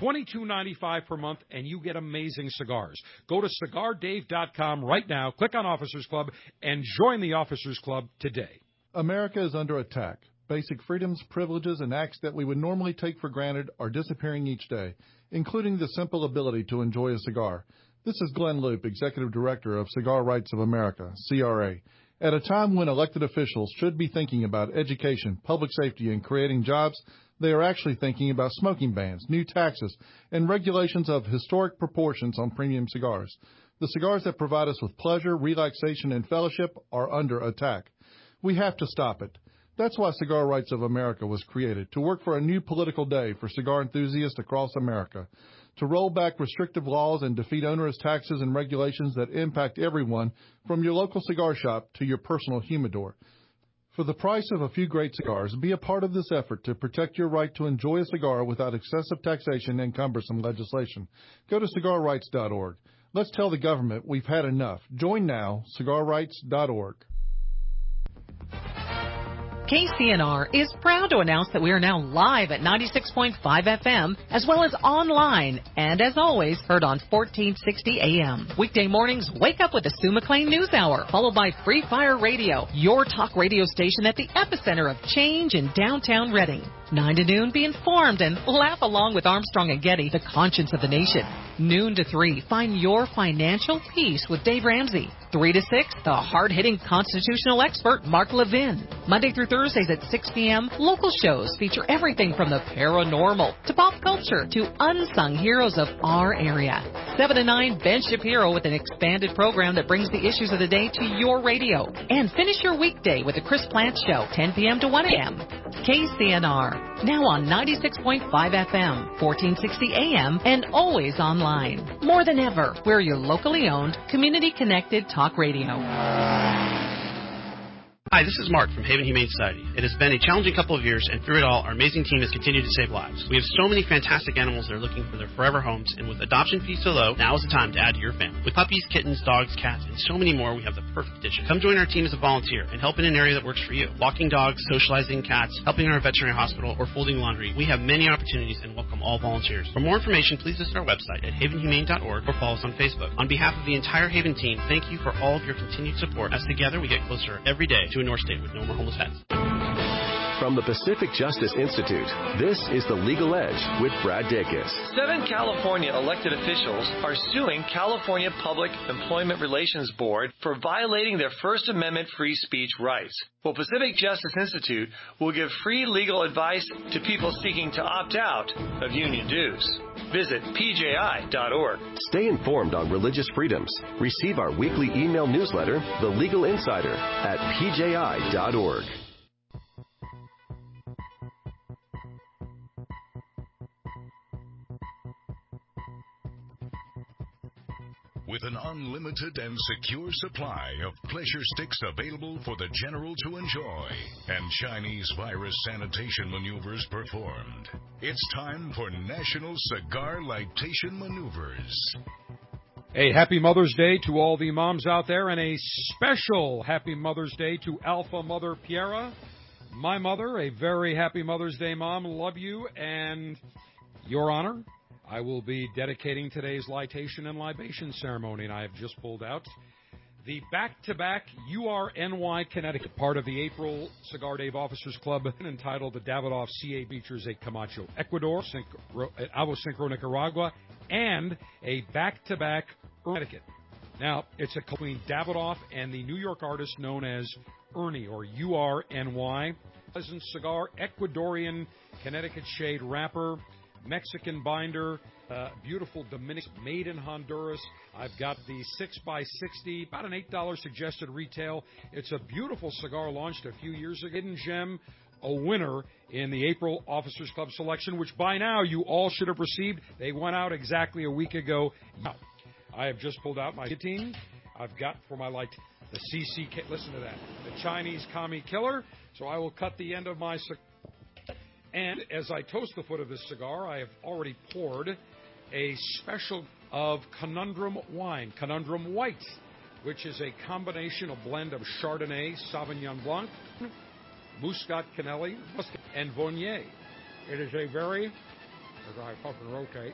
$22.95 per month, and you get amazing cigars. Go to CigarDave.com right now, click on Officers Club, and join the Officers Club today. America is under attack. Basic freedoms, privileges, and acts that we would normally take for granted are disappearing each day, including the simple ability to enjoy a cigar. This is Glenn Loop, Executive Director of Cigar Rights of America, CRA. At a time when elected officials should be thinking about education, public safety, and creating jobs, they are actually thinking about smoking bans, new taxes, and regulations of historic proportions on premium cigars. The cigars that provide us with pleasure, relaxation, and fellowship are under attack. We have to stop it. That's why Cigar Rights of America was created, to work for a new political day for cigar enthusiasts across America, to roll back restrictive laws and defeat onerous taxes and regulations that impact everyone, from your local cigar shop to your personal humidor. For the price of a few great cigars, be a part of this effort to protect your right to enjoy a cigar without excessive taxation and cumbersome legislation. Go to cigarrights.org. Let's tell the government we've had enough. Join now, cigarrights.org. KCNR is proud to announce that we are now live at 96.5 FM, as well as online, and as always, heard on 1460 AM. Weekday mornings, wake up with the Sue McLean News Hour, followed by Free Fire Radio, your talk radio station at the epicenter of change in downtown Reading. 9 to noon, be informed and laugh along with Armstrong and Getty, the conscience of the nation. Noon to 3, find your financial peace with Dave Ramsey. 3 to 6, the hard-hitting constitutional expert Mark Levin. Monday through Thursdays at 6 p.m., local shows feature everything from the paranormal to pop culture to unsung heroes of our area. 7 to 9, Ben Shapiro with an expanded program that brings the issues of the day to your radio. And finish your weekday with the Chris Plant Show, 10 p.m. to 1 a.m. KCNR, now on 96.5 FM, 1460 AM, and always online. More than ever, we're your locally owned, community-connected talk radio. Hi, this is Mark from Haven Humane Society. It has been a challenging couple of years, and through it all, our amazing team has continued to save lives. We have so many fantastic animals that are looking for their forever homes, and with adoption fees so low, now is the time to add to your family. With puppies, kittens, dogs, cats, and so many more, we have the perfect addition. Come join our team as a volunteer and help in an area that works for you. Walking dogs, socializing cats, helping in our veterinary hospital, or folding laundry. We have many opportunities and welcome all volunteers. For more information, please visit our website at havenhumane.org or follow us on Facebook. On behalf of the entire Haven team, thank you for all of your continued support, as together we get closer every day to a North State with no more homeless pets. From the Pacific Justice Institute, this is The Legal Edge with Brad Dacus. 7 California elected officials are suing California Public Employment Relations Board for violating their First Amendment free speech rights. Well, Pacific Justice Institute will give free legal advice to people seeking to opt out of union dues. Visit pji.org. Stay informed on religious freedoms. Receive our weekly email newsletter, The Legal Insider, at pji.org. With an unlimited and secure supply of pleasure sticks available for the general to enjoy and Chinese virus sanitation maneuvers performed, it's time for National Cigar Lightation Maneuvers. A happy Mother's Day to all the moms out there, and a special happy Mother's Day to Alpha Mother Piera, my mother. A very happy Mother's Day, Mom. Love you, and Your Honor, I will be dedicating today's lightation and libation ceremony, and I have just pulled out the back-to-back URNY Connecticut, part of the April Cigar Dave Officers Club, entitled the Davidoff CA Beechers a Camacho, Ecuador, Avo Synchro, Nicaragua, and a back-to-back Connecticut. Now, it's a between Davidoff and the New York artist known as Ernie, or URNY. Pleasant cigar, Ecuadorian Connecticut shade wrapper, Mexican binder, beautiful Dominican, made in Honduras. I've got the 6x60, about an $8 suggested retail. It's a beautiful cigar launched a few years ago. Hidden gem, a winner in the April Officers Club selection, which by now you all should have received. They went out exactly a week ago. Now, I have just pulled out my team. I've got for my light the CCK. Listen to that. The Chinese Kami Killer. So I will cut the end of my cigar. And as I toast the foot of this cigar, I have already poured a special of Conundrum wine, Conundrum White, which is a combination, a blend of Chardonnay, Sauvignon Blanc, Muscat Canelli, and Viognier. It is a very, as I fucking rotate,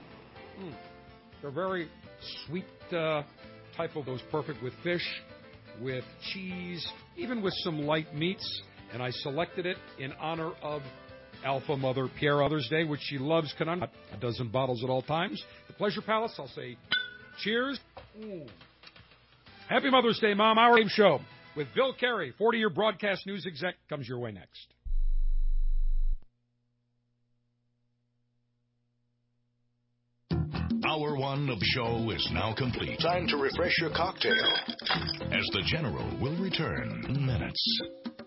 it's a very sweet type of those, perfect with fish, with cheese, even with some light meats. And I selected it in honor of Alpha Mother Piera Mother's Day, which she loves. A dozen bottles at all times. The Pleasure Palace, I'll say cheers. Happy Mother's Day, Mom. Our game show with Bill Carey, 40-year broadcast news exec, comes your way next. Hour one of the show is now complete. Time to refresh your cocktail, as the General will return in minutes.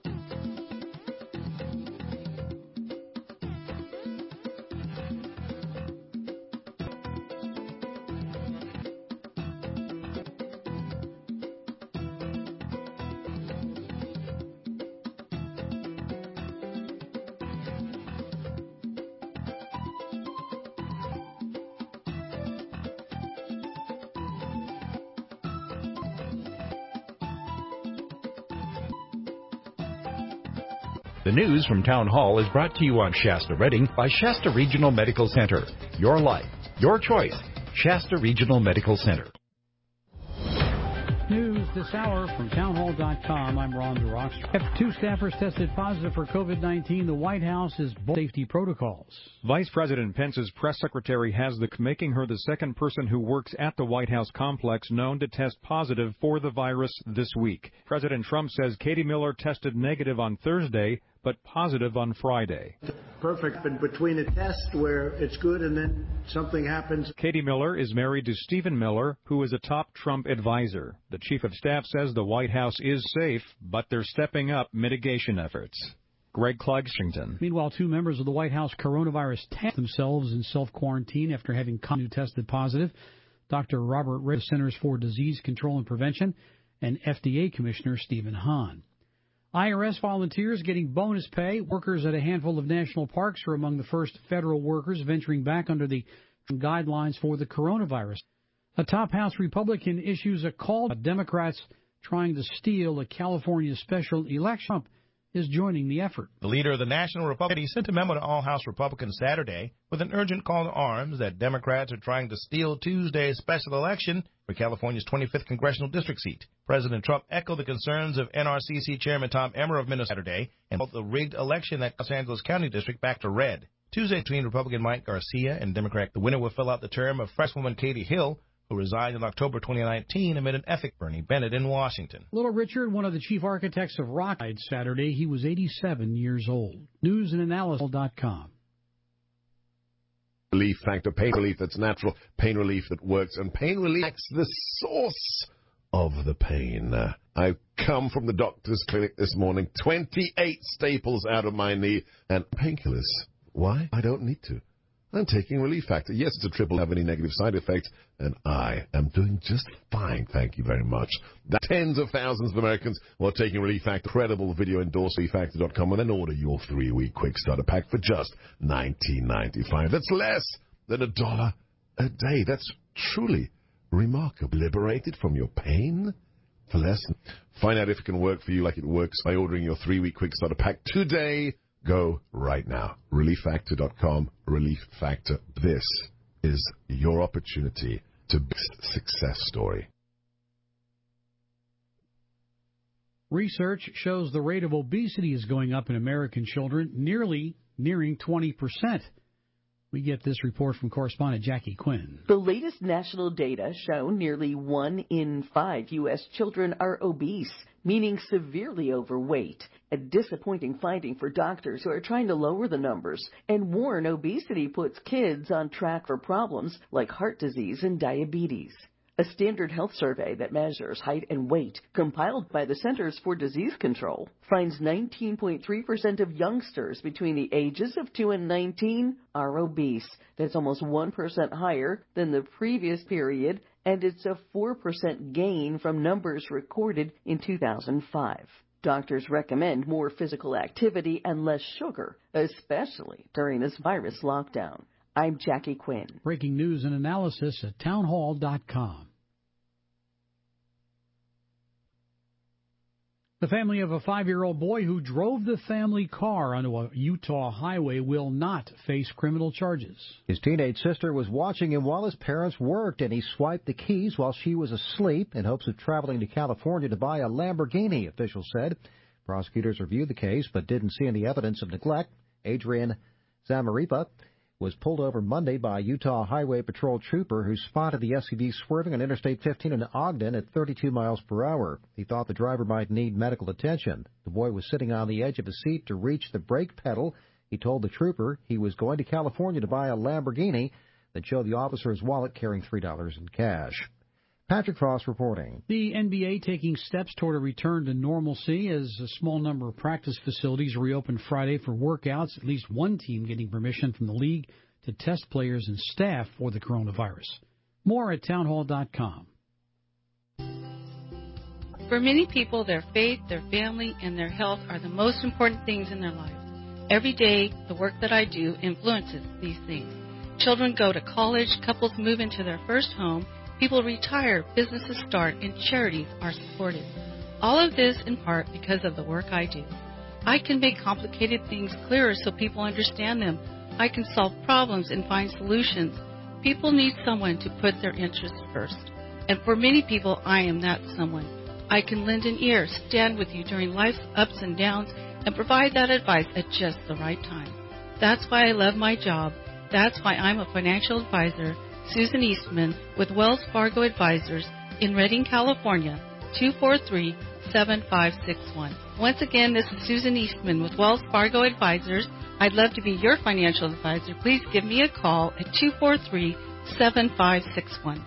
The news from Town Hall is brought to you on Shasta Reading by Shasta Regional Medical Center. Your life, your choice. Shasta Regional Medical Center. News this hour from townhall.com. I'm Ron DeRockstra. 2 staffers tested positive for COVID-19. The White House is safety protocols. Vice President Pence's press secretary has making her the second person who works at the White House complex known to test positive for the virus this week. President Trump says Katie Miller tested negative on Thursday, but positive on Friday. Perfect, but between a test where it's good and then something happens. Katie Miller is married to Stephen Miller, who is a top Trump advisor. The chief of staff says the White House is safe, but they're stepping up mitigation efforts. Greg Clugshington. Meanwhile, 2 members of the White House coronavirus test themselves in self-quarantine after having tested positive. Dr. Robert Ray, Centers for Disease Control and Prevention, and FDA Commissioner Stephen Hahn. IRS volunteers getting bonus pay. Workers at a handful of national parks are among the first federal workers venturing back under the guidelines for the coronavirus. A top House Republican issues a call to Democrats trying to steal a California special election. Trump is joining the effort. The leader of the National Republican Party sent a memo to all House Republicans Saturday with an urgent call to arms that Democrats are trying to steal Tuesday's special election for California's 25th congressional district seat. President Trump echoed the concerns of NRCC Chairman Tom Emmer of Minnesota Saturday and called the rigged election that Los Angeles County District back to red. Tuesday, between Republican Mike Garcia and Democrat, the winner will fill out the term of Freshwoman Katie Hill, who resigned in October 2019 amid an ethic Bernie Bennett in Washington. Little Richard, one of the chief architects of rock, died Saturday. He was 87 years old. News and analysis.com. Relief Factor, pain relief that's natural, pain relief that works, and pain relief is the source of the pain. I've come from the doctor's clinic this morning, 28 staples out of my knee, and painkillers. Why? I don't need to. I'm taking Relief Factor. Yes, it's a triple, have any negative side effects, and I am doing just fine, thank you very much. Tens of thousands of Americans are taking Relief Factor. Credible video endorsed ReliefFactor.com, and then order your 3-week quick starter pack for just $19.95. That's less than $1 a day. That's truly remarkable. Liberated from your pain for less. Find out if it can work for you like it works by ordering your 3-week quick starter pack today. Go right now. ReliefFactor.com. Relief Factor. This is your opportunity to be a success story. Research shows the rate of obesity is going up in American children, nearing 20%. We get this report from correspondent Jackie Quinn. The latest national data show nearly 1 in 5 U.S. children are obese, meaning severely overweight. A disappointing finding for doctors who are trying to lower the numbers and warn obesity puts kids on track for problems like heart disease and diabetes. A standard health survey that measures height and weight, compiled by the Centers for Disease Control, finds 19.3% of youngsters between the ages of 2 and 19 are obese. That's almost 1% higher than the previous period, and it's a 4% gain from numbers recorded in 2005. Doctors recommend more physical activity and less sugar, especially during this virus lockdown. I'm Jackie Quinn. Breaking news and analysis at townhall.com. The family of a 5-year-old boy who drove the family car onto a Utah highway will not face criminal charges. His teenage sister was watching him while his parents worked, and he swiped the keys while she was asleep in hopes of traveling to California to buy a Lamborghini, officials said. Prosecutors reviewed the case but didn't see any evidence of neglect. Adrian Zamaripa was pulled over Monday by a Utah Highway Patrol trooper who spotted the SUV swerving on Interstate 15 in Ogden at 32 miles per hour. He thought the driver might need medical attention. The boy was sitting on the edge of his seat to reach the brake pedal. He told the trooper he was going to California to buy a Lamborghini, then showed the officer his wallet carrying $3 in cash. Patrick Frost reporting. The NBA taking steps toward a return to normalcy as a small number of practice facilities reopened Friday for workouts, at least one team getting permission from the league to test players and staff for the coronavirus. More at townhall.com. For many people, their faith, their family, and their health are the most important things in their lives. Every day, the work that I do influences these things. Children go to college, couples move into their first home, people retire, businesses start, and charities are supported. All of this in part because of the work I do. I can make complicated things clearer so people understand them. I can solve problems and find solutions. People need someone to put their interests first. And for many people, I am that someone. I can lend an ear, stand with you during life's ups and downs, and provide that advice at just the right time. That's why I love my job. That's why I'm a financial advisor, Susan Eastman, with Wells Fargo Advisors in Redding, California, 243-7561. Once again, this is Susan Eastman with Wells Fargo Advisors. I'd love to be your financial advisor. Please give me a call at 243-7561.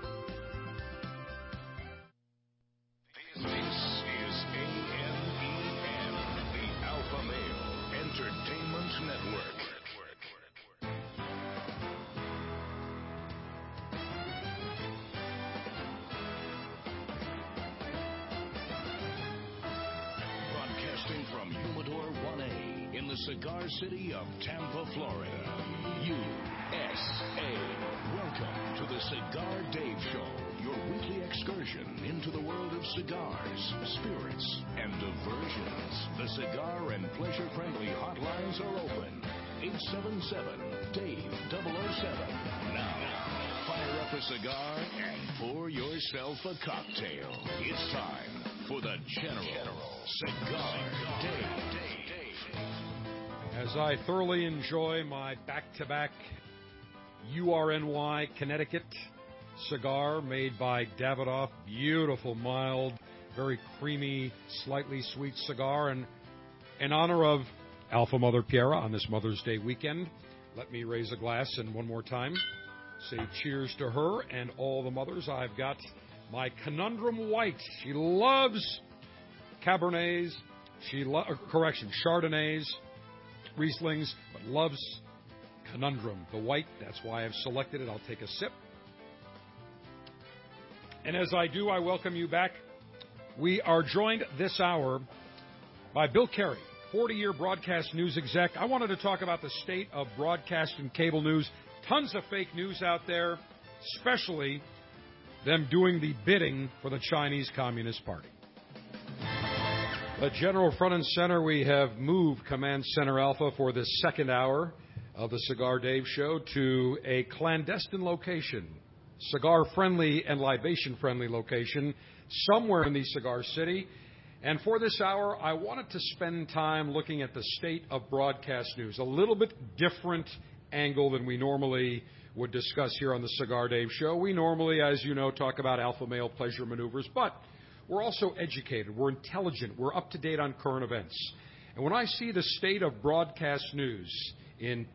Cigar City of Tampa, Florida, USA. Welcome to the Cigar Dave Show, your weekly excursion into the world of cigars, spirits, and diversions. The cigar and pleasure-friendly hotlines are open. 877-DAVE-007. Now, fire up a cigar and pour yourself a cocktail. It's time for the General Cigar Dave. As I thoroughly enjoy my back-to-back URNY Connecticut cigar made by Davidoff, beautiful, mild, very creamy, slightly sweet cigar, and in honor of Alpha Mother Piera on this Mother's Day weekend, let me raise a glass and one more time say cheers to her and all the mothers. I've got my Conundrum White. She loves Cabernets, Chardonnays, Rieslings, but loves Conundrum, the white. That's why I've selected it. I'll take a sip. And as I do, I welcome you back. We are joined this hour by Bill Carey, 40-year broadcast news exec. I wanted to talk about the state of broadcast and cable news. Tons of fake news out there, especially them doing the bidding for the Chinese Communist Party. The General front and center, we have moved Command Center Alpha for this second hour of the Cigar Dave Show to a clandestine location, cigar-friendly and libation-friendly location, somewhere in the Cigar City. And for this hour, I wanted to spend time looking at the state of broadcast news, a little bit different angle than we normally would discuss here on the Cigar Dave Show. We normally, as you know, talk about alpha male pleasure maneuvers, but we're also educated, we're intelligent, we're up to date on current events. And when I see the state of broadcast news in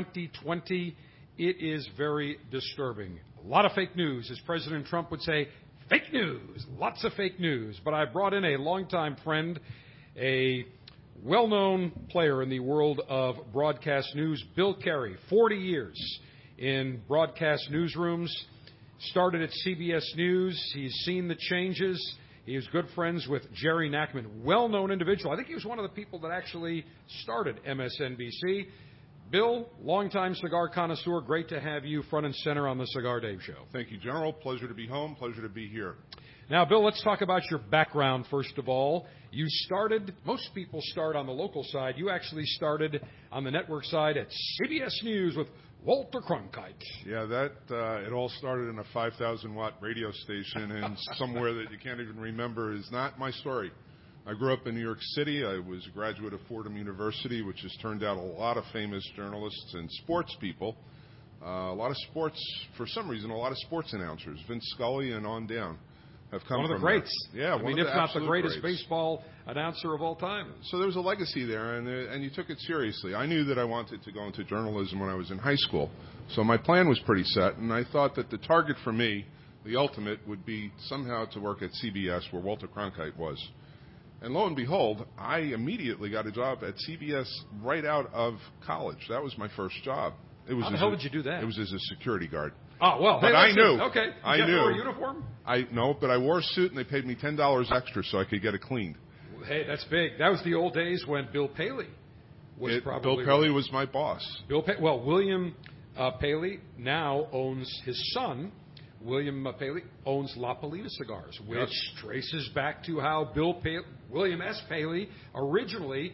2020, it is very disturbing. A lot of fake news, as President Trump would say, fake news, lots of fake news. But I brought in a longtime friend, a well-known player in the world of broadcast news, Bill Carey, 40 years in broadcast newsrooms, started at CBS News. He's seen the changes. He is good friends with Jerry Nachman, well-known individual. I think he was one of the people that actually started MSNBC. Bill, longtime cigar connoisseur, great to have you front and center on the Cigar Dave Show. Thank you, General. Pleasure to be home. Pleasure to be here. Now, Bill, let's talk about your background first of all. You started, most people start on the local side. You actually started on the network side at CBS News with Walter Cronkite. Yeah, it all started in a 5,000-watt radio station and somewhere that you can't even remember is not my story. I grew up in New York City. I was a graduate of Fordham University, which has turned out a lot of famous journalists and sports people. A lot of sports, for some reason, a lot of sports announcers. Vince Scully and on down have come from one of the greats. There. Yeah, I mean, if not the greatest baseball announcer of all time. So there was a legacy there, and you took it seriously. I knew that I wanted to go into journalism when I was in high school, so my plan was pretty set, and I thought that the target for me, the ultimate, would be somehow to work at CBS, where Walter Cronkite was. And lo and behold, I immediately got a job at CBS right out of college. That was my first job. How the hell did you do that? It was as a security guard. Oh, well. But I knew. Okay. I knew. Did you wear a uniform? No, but I wore a suit, and they paid me $10 extra so I could get it cleaned. Hey, that's big. That was the old days when Bill Paley was probably... Bill Paley was my boss. William Paley now owns his son. William Paley owns La Polina Cigars, which traces back to how William S. Paley originally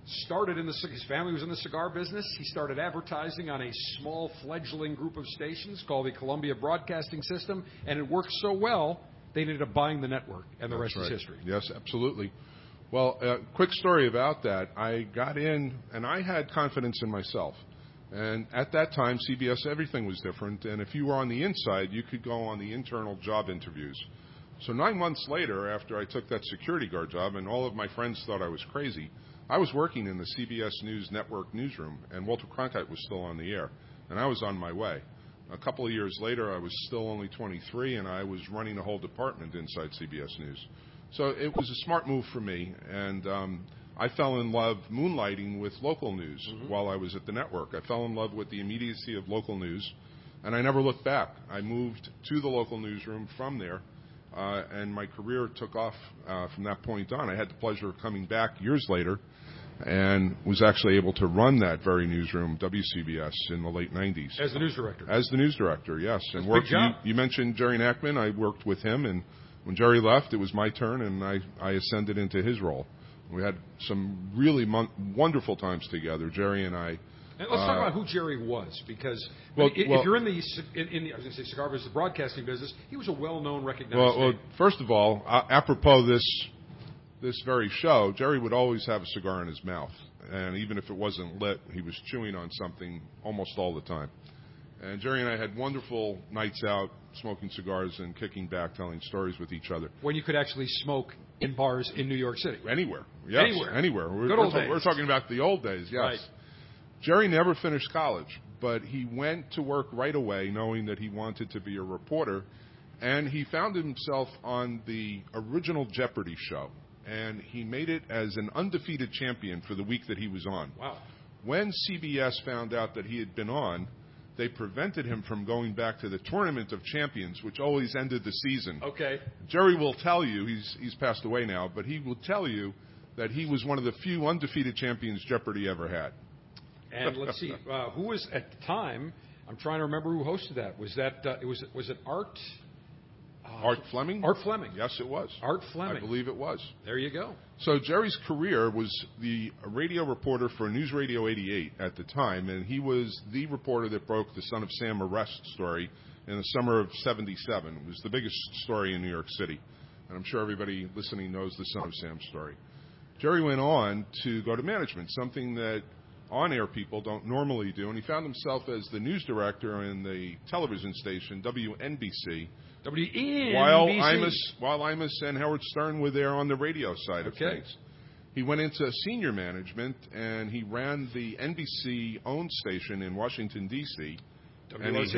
started his family was in the cigar business. He started advertising on a small fledgling group of stations called the Columbia Broadcasting System, and it worked so well, they ended up buying the network, and the rest is history. Yes, absolutely. Well, quick story about that. I got in, and I had confidence in myself. And at that time, CBS, everything was different. And if you were on the inside, you could go on the internal job interviews. So 9 months later, after I took that security guard job, and all of my friends thought I was crazy, I was working in the CBS News Network newsroom, and Walter Cronkite was still on the air. And I was on my way. A couple of years later, I was still only 23, and I was running a whole department inside CBS News. So it was a smart move for me, and I fell in love moonlighting with local news while I was at the network. I fell in love with the immediacy of local news, and I never looked back. I moved to the local newsroom from there, and my career took off from that point on. I had the pleasure of coming back years later and was actually able to run that very newsroom, WCBS, in the late 90s. As the news director? As the news director, yes. That's And a big job. You mentioned Jerry Nachman. I worked with him, and when Jerry left, it was my turn, and I ascended into his role. We had some really wonderful times together, Jerry and I. And let's talk about who Jerry was, because if you're in the I was going to say cigar business, the broadcasting business, he was a well-known, recognized name. First of all, apropos this very show, Jerry would always have a cigar in his mouth, and even if it wasn't lit, he was chewing on something almost all the time. And Jerry and I had wonderful nights out, smoking cigars and kicking back, telling stories with each other. When you could actually smoke in bars in New York City. Anywhere. Yes, anywhere. We're talking about the old days, yes. Right. Jerry never finished college, but he went to work right away knowing that he wanted to be a reporter, and he found himself on the original Jeopardy show, and he made it as an undefeated champion for the week that he was on. Wow. When CBS found out that he had been on, they prevented him from going back to the Tournament of Champions, which always ended the season. Okay. Jerry will tell you, he's passed away now, but he will tell you that he was one of the few undefeated champions Jeopardy ever had. And let's see, who was at the time? I'm trying to remember who hosted that. Was that was it Art? Art Fleming? Art Fleming. Yes, it was. Art Fleming. I believe it was. There you go. So Jerry's career was the radio reporter for News Radio 88 at the time, and he was the reporter that broke the Son of Sam arrest story in the summer of '77. It was the biggest story in New York City, and I'm sure everybody listening knows the Son of Sam story. Jerry went on to go to management, something that on-air people don't normally do, and he found himself as the news director in the television station WNBC. WNBC. While Imus and Howard Stern were there on the radio side of things. He went into senior management, and he ran the NBC-owned station in Washington, D.C., and he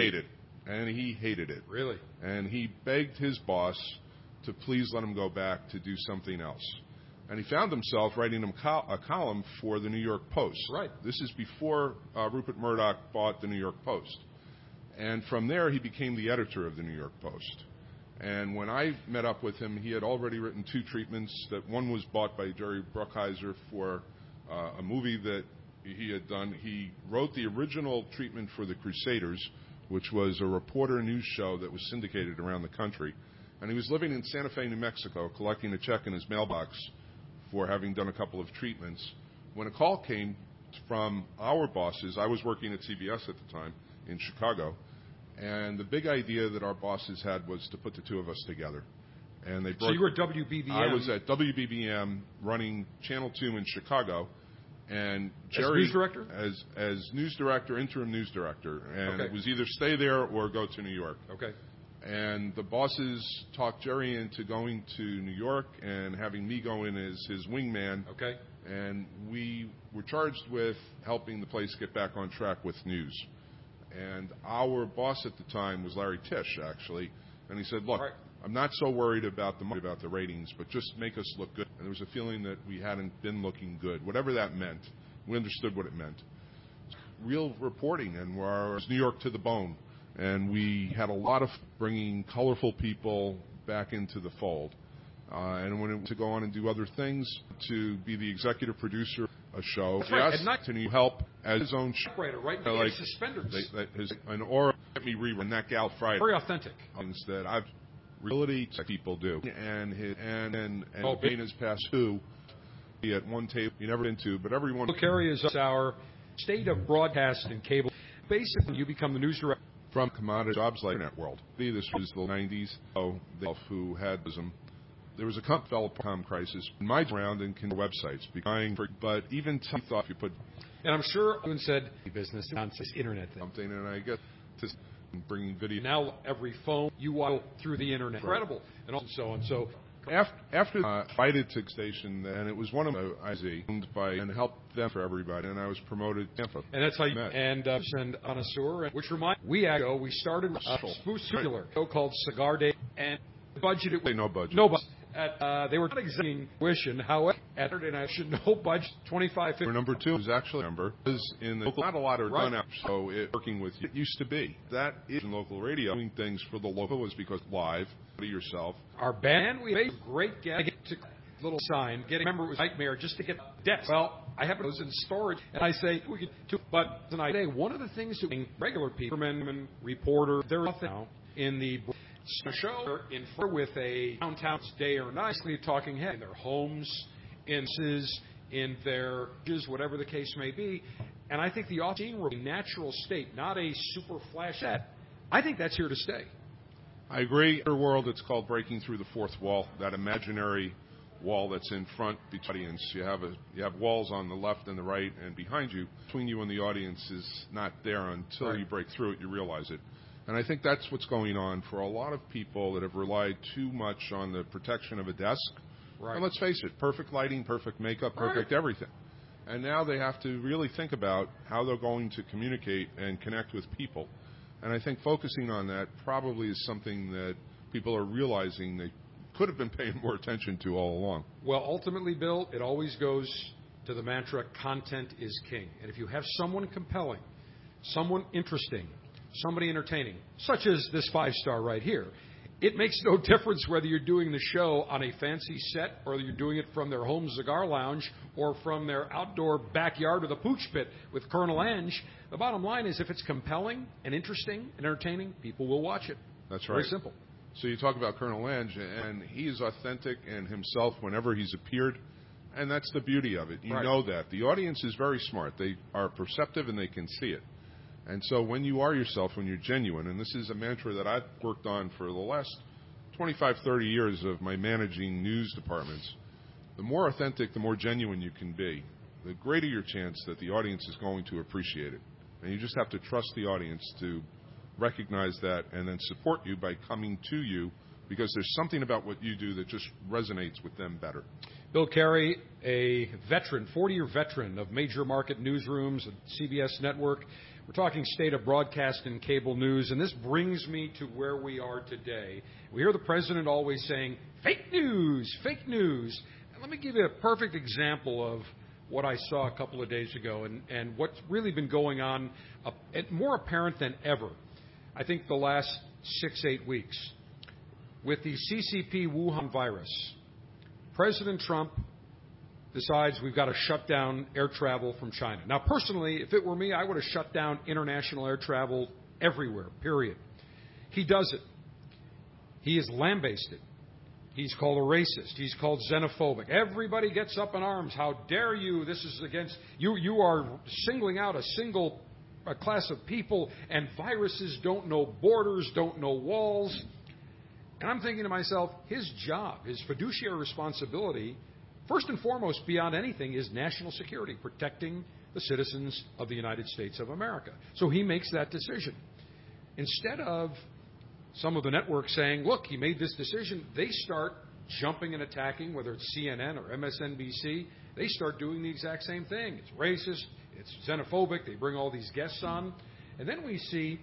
hated it. Really? And he begged his boss to please let him go back to do something else. And he found himself writing a column for the New York Post. Right. This is before Rupert Murdoch bought the New York Post. And from there, he became the editor of the New York Post. And when I met up with him, he had already written 2 treatments. That one was bought by Jerry Bruckheiser for a movie that he had done. He wrote the original treatment for The Crusaders, which was a reporter news show that was syndicated around the country. And he was living in Santa Fe, New Mexico, collecting a check in his mailbox for having done a couple of treatments. When a call came from our bosses, I was working at CBS at the time in Chicago, and the big idea that our bosses had was to put the two of us together. And they brought, so you were at WBBM. I was at WBBM running Channel 2 in Chicago, and Jerry as news director, as news director, interim news director, and it was either stay there or go to New York. Okay. And the bosses talked Jerry into going to New York and having me go in as his wingman. Okay. And we were charged with helping the place get back on track with news. And our boss at the time was Larry Tisch, actually. And he said, look, I'm not so worried about the ratings, but just make us look good. And there was a feeling that we hadn't been looking good. Whatever that meant, we understood what it meant. Real reporting, and it was New York to the bone. And we had a lot of bringing colorful people back into the fold. And when to go on and do other things, to be the executive producer of a show. That's right. Yes, to help as his own show. Right, like suspenders. An aura let me rerun that Gal Friday. Very authentic. Things that I've really people do. And Bane has passed who be at one table you never been to, but everyone. Bill Carey is our state of broadcast and cable. Basically, you become the news director. From commodity jobs like Internet World. This was the 90s. Who had some. There was a com crisis. My round and websites buying, but even thought you put. And I'm sure everyone said business on this internet thing. Something, and I get to bringing video. Now every phone you want through the internet. Right. Incredible, and so on. So. After invited to station, and it was one of my IZ owned by and helped them for everybody, and I was promoted to Tampa. And that's how you met. And connoisseur, which we started with a spoof show called Cigar Day, and budgeted with no budget. No budget. They were not examining tuition. However, at Saturday night, no budget, 25. Number 2 is actually is in the local. Not a lot are done out, so working with you. It used to be that is in local radio. Doing things for the local was because live to yourself. Our band, we made a great get to little sign. Remember, it was a nightmare just to get desk. Well, I have those in storage, and I say we could do. But tonight, one of the things that regular people, and reporter, they're nothing now in the show in front with a downtown day or night, talking head in their homes, in their whatever the case may be. And I think the off-scene will be a natural state, not a super flash set. I think that's here to stay. I agree. In our world, it's called breaking through the fourth wall, that imaginary wall that's in front between the audience. You have walls on the left and the right and behind you. Between you and the audience is not there until you break through it, you realize it. And I think that's what's going on for a lot of people that have relied too much on the protection of a desk. Right. And let's face it, perfect lighting, perfect makeup, perfect everything. And now they have to really think about how they're going to communicate and connect with people. And I think focusing on that probably is something that people are realizing they could have been paying more attention to all along. Well, ultimately, Bill, it always goes to the mantra, content is king. And if you have someone compelling, someone interesting, somebody entertaining, such as this 5-star right here, it makes no difference whether you're doing the show on a fancy set or you're doing it from their home cigar lounge or from their outdoor backyard or the pooch pit with Colonel Ange. The bottom line is if it's compelling and interesting and entertaining, people will watch it. That's right. Very simple. So you talk about Colonel Ange, and he is authentic and himself whenever he's appeared, and that's the beauty of it. You know that. The audience is very smart. They are perceptive and they can see it. And so when you are yourself, when you're genuine, and this is a mantra that I've worked on for the last 25, 30 years of my managing news departments, the more authentic, the more genuine you can be, the greater your chance that the audience is going to appreciate it. And you just have to trust the audience to recognize that and then support you by coming to you because there's something about what you do that just resonates with them better. Bill Carey, a veteran, 40-year veteran of major market newsrooms at CBS Network. We're talking state of broadcast and cable news, and this brings me to where we are today. We hear the president always saying, fake news, fake news. And let me give you a perfect example of what I saw a couple of days ago and what's really been going on, more apparent than ever, I think the last 6-8 weeks. With the CCP Wuhan virus, President Trump decides we've got to shut down air travel from China. Now, personally, if it were me, I would have shut down international air travel everywhere, period. He does it. He is lambasted. He's called a racist. He's called xenophobic. Everybody gets up in arms. How dare you? This is against you. You are singling out a class of people, and viruses don't know borders, don't know walls. And I'm thinking to myself, his job, his fiduciary responsibility, first and foremost, beyond anything, is national security, protecting the citizens of the United States of America. So he makes that decision. Instead of some of the networks saying, look, he made this decision, they start jumping and attacking, whether it's CNN or MSNBC. They start doing the exact same thing. It's racist. It's xenophobic. They bring all these guests on. And then we see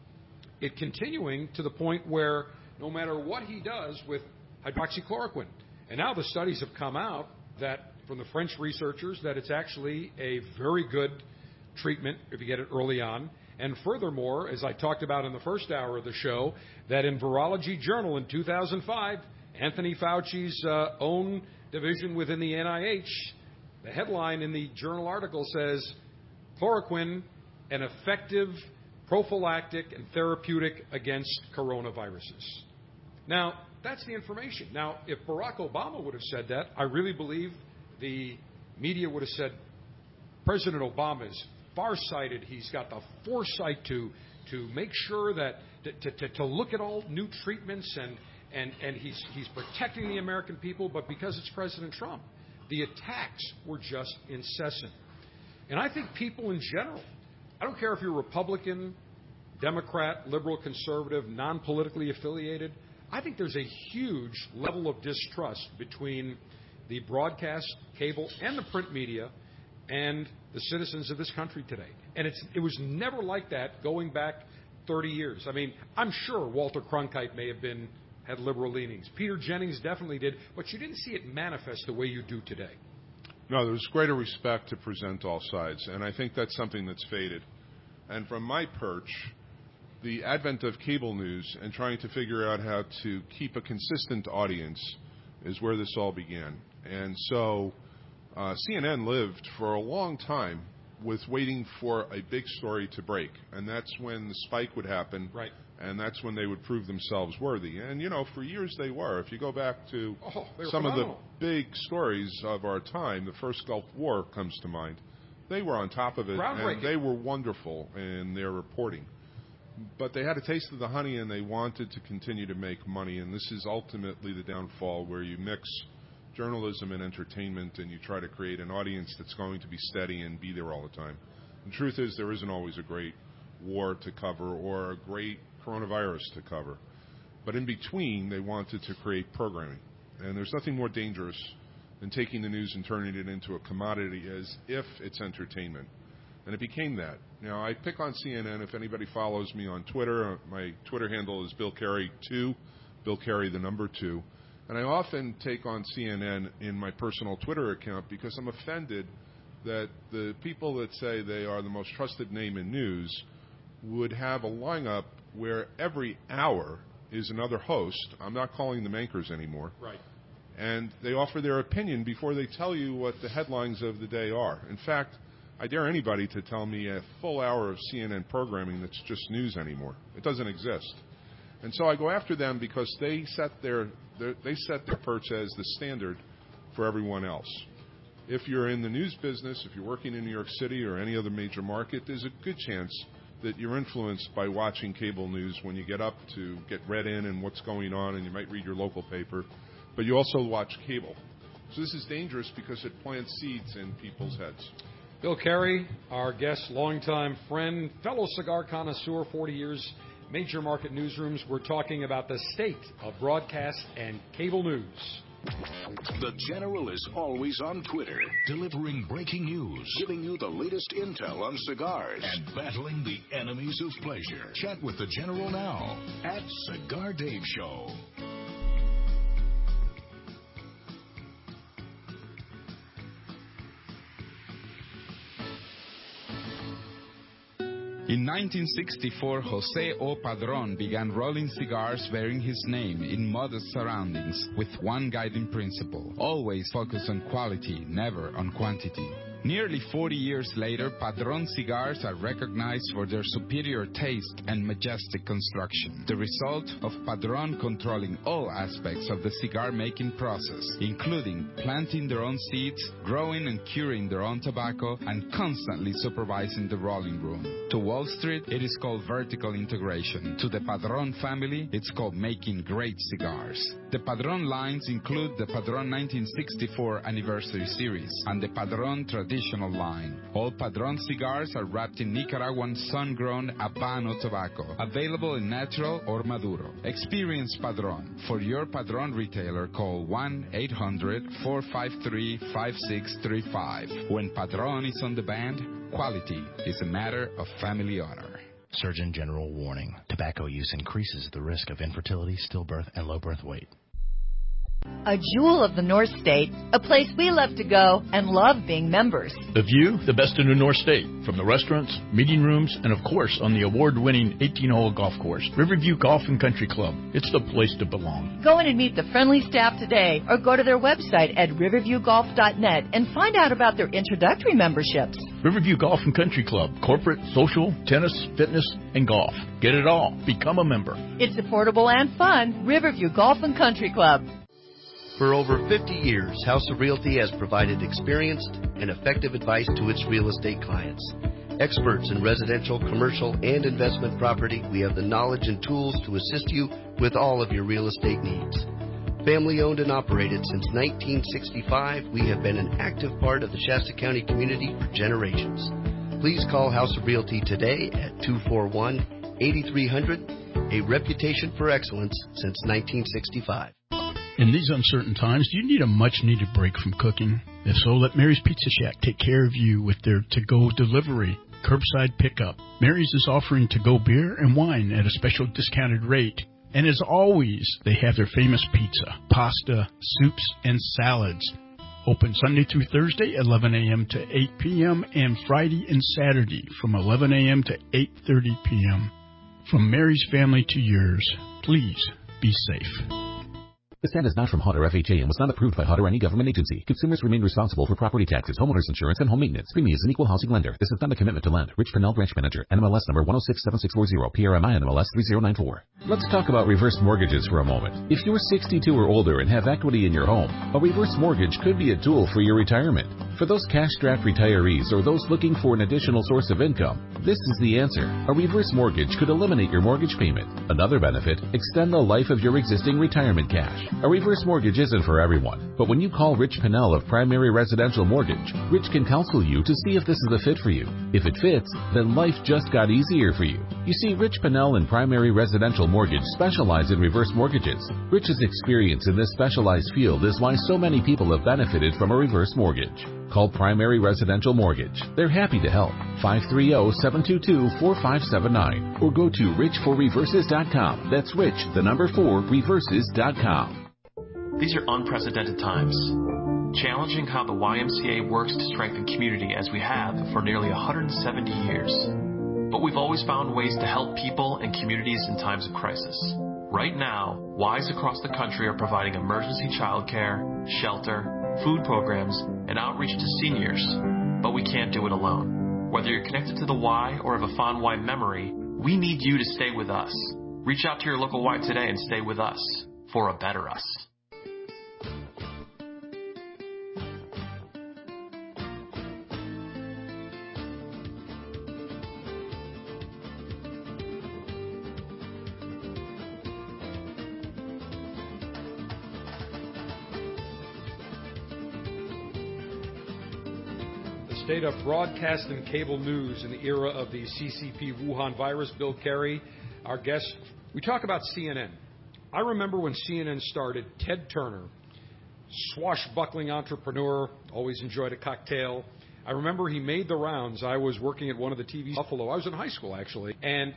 it continuing to the point where no matter what he does with hydroxychloroquine, and now the studies have come out that from the French researchers that it's actually a very good treatment if you get it early on. And furthermore, as I talked about in the first hour of the show, that in Virology Journal in 2005, Anthony Fauci's own division within the NIH, the headline in the journal article says, chloroquine, an effective prophylactic and therapeutic against coronaviruses. Now, that's the information. Now, if Barack Obama would have said that, I really believe the media would have said, President Obama is farsighted. He's got the foresight to make sure that to look at all new treatments and he's protecting the American people. But because it's President Trump, the attacks were just incessant. And I think people in general, I don't care if you're Republican, Democrat, liberal, conservative, non-politically affiliated, I think there's a huge level of distrust between the broadcast, cable, and the print media and the citizens of this country today. And it was never like that going back 30 years. I mean, I'm sure Walter Cronkite may have had liberal leanings. Peter Jennings definitely did, but you didn't see it manifest the way you do today. No, there was greater respect to present all sides, and I think that's something that's faded. And from my perch, the advent of cable news and trying to figure out how to keep a consistent audience is where this all began. And so CNN lived for a long time with waiting for a big story to break, and that's when the spike would happen, right? And that's when they would prove themselves worthy. And, you know, for years they were. If you go back to some of the big stories of our time, the first Gulf War comes to mind. They were on top of it, and they were wonderful in their reporting. But they had a taste of the honey, and they wanted to continue to make money, and this is ultimately the downfall where you mix journalism and entertainment, and you try to create an audience that's going to be steady and be there all the time. The truth is there isn't always a great war to cover or a great coronavirus to cover. But in between, they wanted to create programming. And there's nothing more dangerous than taking the news and turning it into a commodity as if it's entertainment. And it became that. Now, I pick on CNN. If anybody follows me on Twitter, my Twitter handle is Bill Carey 2, Bill Carey the number 2. And I often take on CNN in my personal Twitter account because I'm offended that the people that say they are the most trusted name in news would have a lineup where every hour is another host. I'm not calling them anchors anymore. Right. And they offer their opinion before they tell you what the headlines of the day are. In fact, I dare anybody to tell me a full hour of CNN programming that's just news anymore. It doesn't exist. And so I go after them because they set their perch as the standard for everyone else. If you're in the news business, if you're working in New York City or any other major market, there's a good chance that you're influenced by watching cable news when you get up to get read in and what's going on, and you might read your local paper, but you also watch cable. So this is dangerous because it plants seeds in people's heads. Bill Carey, our guest, longtime friend, fellow cigar connoisseur, 40 years, major market newsrooms. We're talking about the state of broadcast and cable news. The General is always on Twitter, delivering breaking news, giving you the latest intel on cigars, and battling the enemies of pleasure. Chat with the General now at Cigar Dave Show. In 1964, Jose O. Padron began rolling cigars bearing his name in modest surroundings with one guiding principle: always focus on quality, never on quantity. Nearly 40 years later, Padron cigars are recognized for their superior taste and majestic construction, the result of Padron controlling all aspects of the cigar-making process, including planting their own seeds, growing and curing their own tobacco, and constantly supervising the rolling room. To Wall Street, it is called vertical integration. To the Padron family, it's called making great cigars. The Padron lines include the Padron 1964 Anniversary Series and the Padron Traditional line. All Padron cigars are wrapped in Nicaraguan sun-grown Habano tobacco, available in natural or Maduro. Experience Padron. For your Padron retailer, call 1-800-453-5635. When Padron is on the band, quality is a matter of family honor. Surgeon General warning. Tobacco use increases the risk of infertility, stillbirth, and low birth weight. A jewel of the North State, a place we love to go and love being members. The view, the best in the North State, from the restaurants, meeting rooms, and of course on the award-winning 18-hole golf course, Riverview Golf and Country Club. It's the place to belong. Go in and meet the friendly staff today or go to their website at riverviewgolf.net and find out about their introductory memberships. Riverview Golf and Country Club, corporate, social, tennis, fitness, and golf. Get it all. Become a member. It's affordable and fun. Riverview Golf and Country Club. For over 50 years, House of Realty has provided experienced and effective advice to its real estate clients. Experts in residential, commercial, and investment property, we have the knowledge and tools to assist you with all of your real estate needs. Family owned and operated since 1965, we have been an active part of the Shasta County community for generations. Please call House of Realty today at 241-8300, a reputation for excellence since 1965. In these uncertain times, do you need a much-needed break from cooking? If so, let Mary's Pizza Shack take care of you with their to-go delivery, curbside pickup. Mary's is offering to-go beer and wine at a special discounted rate. And as always, they have their famous pizza, pasta, soups, and salads. Open Sunday through Thursday, 11 a.m. to 8 p.m., and Friday and Saturday from 11 a.m. to 8:30 p.m. From Mary's family to yours, please be safe. This ad is not from HUD or FHA and was not approved by HUD or any government agency. Consumers remain responsible for property taxes, homeowners insurance, and home maintenance. Premium is an equal housing lender. This is not a commitment to lend. Rich Pennell, branch manager. NMLS number 1067640. PRMI NMLS 3094. Let's talk about reverse mortgages for a moment. If you're 62 or older and have equity in your home, a reverse mortgage could be a tool for your retirement. For those cash-strapped retirees or those looking for an additional source of income, this is the answer. A reverse mortgage could eliminate your mortgage payment. Another benefit, extend the life of your existing retirement cash. A reverse mortgage isn't for everyone, but when you call Rich Pennell of Primary Residential Mortgage, Rich can counsel you to see if this is a fit for you. If it fits, then life just got easier for you. You see, Rich Pennell and Primary Residential Mortgage specialize in reverse mortgages. Rich's experience in this specialized field is why so many people have benefited from a reverse mortgage. Call Primary Residential Mortgage. They're happy to help. 530-722-4579 or go to richforreverses.com. That's rich, the number 4, reverses.com. These are unprecedented times, challenging how the YMCA works to strengthen community as we have for nearly 170 years. But we've always found ways to help people and communities in times of crisis. Right now, Ys across the country are providing emergency childcare, shelter, food programs, and outreach to seniors. But we can't do it alone. Whether you're connected to the Y or have a fond Y memory, we need you to stay with us. Reach out to your local Y today and stay with us for a better us. State of broadcast and cable news in the era of the CCP Wuhan virus. Bill Carey, our guest. We talk about CNN. I remember when CNN started, Ted Turner, swashbuckling entrepreneur, always enjoyed a cocktail. I remember he made the rounds. I was working at one of the TVs in Buffalo. I was in high school, actually, and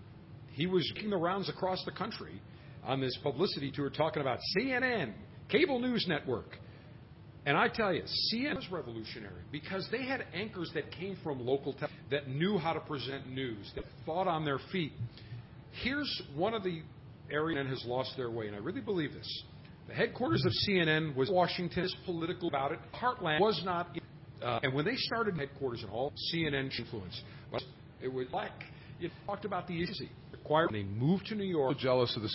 he was making the rounds across the country on this publicity tour talking about CNN, cable news network. And I tell you, CNN was revolutionary because they had anchors that came from local tech that knew how to present news, that thought on their feet. Here's one of the areas that has lost their way, and I really believe this. The headquarters of CNN was Washington. Is political about it. Heartland was not. And when they started headquarters in all, CNN influence. But it was like you talked about the issue. Required. They moved to New York. So jealous of the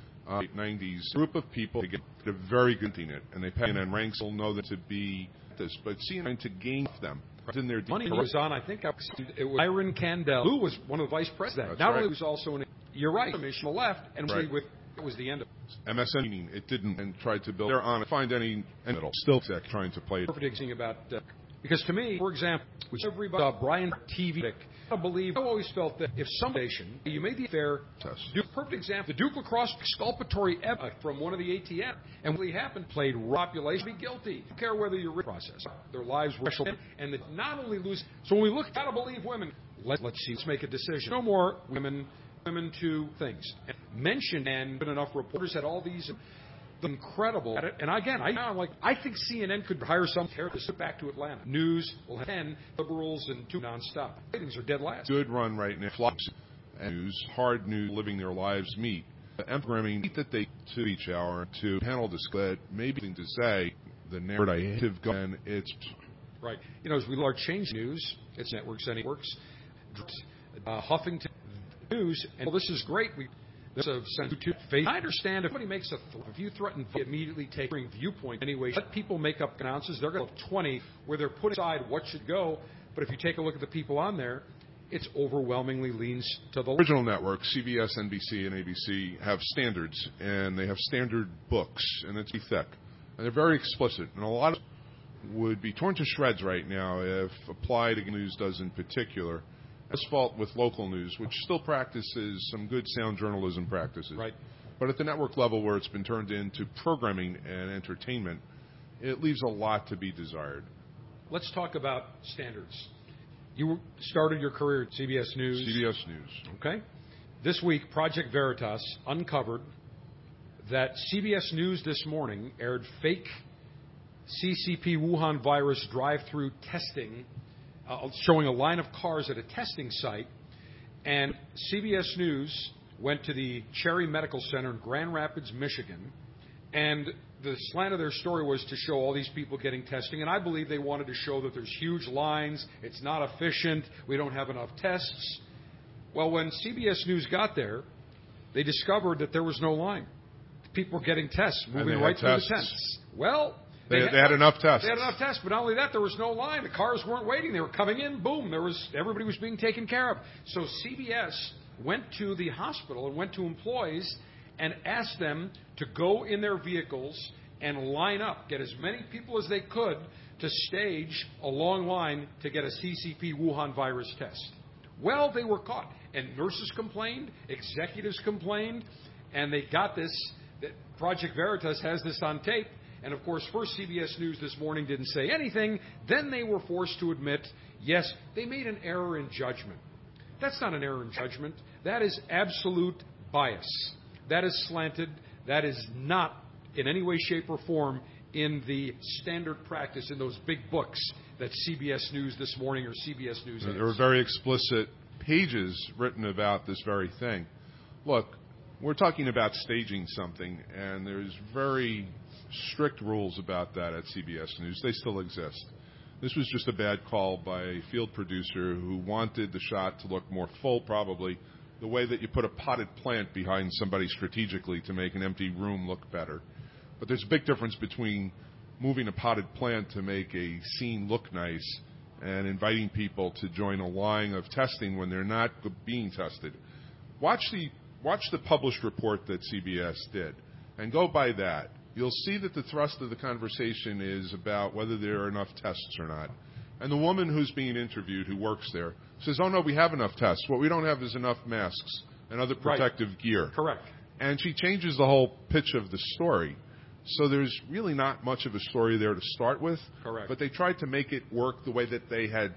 90s group of people to get a very good thing it, and they pay and ranks will know that to be this, but CNN to gain them in their money was on. I think it was Byron Candel, who was one of the vice presidents. Not only was also in. You're right. Commission left, and right. With it was the end of MSN. It didn't, and tried to build. They're on it. Find any middle still trying to play it. Perfect thing about because to me, for example, which everybody Brian TV. I always felt that if some station, you made the affair, perfect example, the Duke Lacrosse exculpatory from one of the ATM, and what happened, played population, be guilty. Don't care whether you're process. Their lives were and that not only lose. So when we look, gotta believe women. Let's see. Let's make a decision. No more women to things. And mentioned and enough reporters had all these. Incredible at it. And again, I think CNN could hire some to sit back to Atlanta. News will have 10 liberals and 2 nonstop. Ratings are dead last. Good run right now. Flops and news, hard news, living their lives meet. Programming that they to each hour to panel display, maybe to say the narrative and it's right. You know, as we are changing news, it's networks. Huffington News, and well, this is great. There's a sense to faith. I understand if somebody makes if you threaten immediately take viewpoint anyway, let people make up announces. They're going to have 20 where they're putting aside what should go. But if you take a look at the people on there, it's overwhelmingly leans to the original network. CBS, NBC, and ABC have standards, and they have standard books, and it's thick, and they're very explicit, and a lot of would be torn to shreds right now if applied news does in particular. That's fault with local news, which still practices some good sound journalism practices. Right. But at the network level where it's been turned into programming and entertainment, it leaves a lot to be desired. Let's talk about standards. You started your career at CBS News. CBS News. Okay. This week, Project Veritas uncovered that CBS News this morning aired fake CCP Wuhan virus drive-through testing, showing a line of cars at a testing site. And CBS News went to the Cherry Medical Center in Grand Rapids, Michigan, and the slant of their story was to show all these people getting testing, and I believe they wanted to show that there's huge lines, it's not efficient, we don't have enough tests. Well, when CBS News got there, they discovered that there was no line. People were getting tests, moving right through the tests. Well, they had enough tests. They had enough tests, but not only that, there was no line. The cars weren't waiting. They were coming in, boom, everybody was being taken care of. So CBS went to the hospital and went to employees and asked them to go in their vehicles and line up, get as many people as they could to stage a long line to get a CCP Wuhan virus test. Well, they were caught, and nurses complained, executives complained, and they got this. Project Veritas has this on tape, and of course, first CBS News this morning didn't say anything. Then they were forced to admit, yes, they made an error in judgment. That's not an error in judgment. That is absolute bias. That is slanted. That is not in any way, shape, or form in the standard practice in those big books that CBS News this morning or CBS News has. There were very explicit pages written about this very thing. Look, we're talking about staging something, and there's very strict rules about that at CBS News. They still exist. This was just a bad call by a field producer who wanted the shot to look more full, probably, the way that you put a potted plant behind somebody strategically to make an empty room look better. But there's a big difference between moving a potted plant to make a scene look nice and inviting people to join a line of testing when they're not being tested. Watch the published report that CBS did and go by that. You'll see that the thrust of the conversation is about whether there are enough tests or not. And the woman who's being interviewed, who works there, says, oh, no, we have enough tests. What we don't have is enough masks and other protective gear. Correct. And she changes the whole pitch of the story. So there's really not much of a story there to start with. Correct. But they tried to make it work the way that they had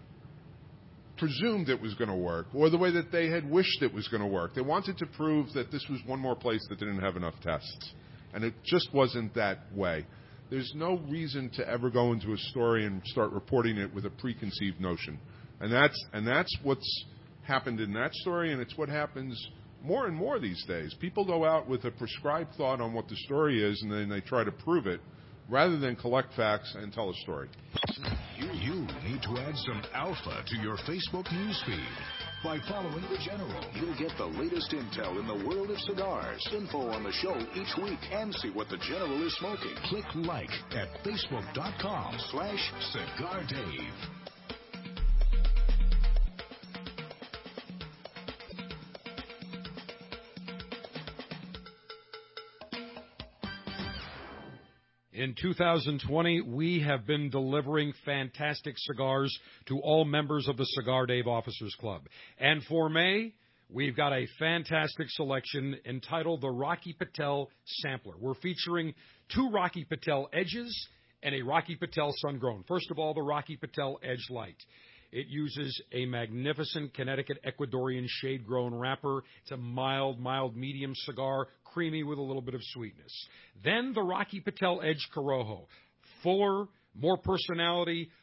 presumed it was going to work, or the way that they had wished it was going to work. They wanted to prove that this was one more place that didn't have enough tests. And it just wasn't that way. There's no reason to ever go into a story and start reporting it with a preconceived notion. And that's what's happened in that story, and it's what happens more and more these days. People go out with a prescribed thought on what the story is, and then they try to prove it, rather than collect facts and tell a story. You need to add some alpha to your Facebook news feed. By following The General, you'll get the latest intel in the world of cigars, info on the show each week, and see what The General is smoking. Click like at Facebook.com/CigarDave. In 2020, we have been delivering fantastic cigars to all members of the Cigar Dave Officers Club. And for May, we've got a fantastic selection entitled the Rocky Patel Sampler. We're featuring 2 Rocky Patel Edges and a Rocky Patel Sun-Grown. First of all, the Rocky Patel Edge Light. It uses a magnificent Connecticut Ecuadorian shade-grown wrapper. It's a mild, medium cigar, creamy with a little bit of sweetness. Then the Rocky Patel Edge Corojo. Fuller, more personality,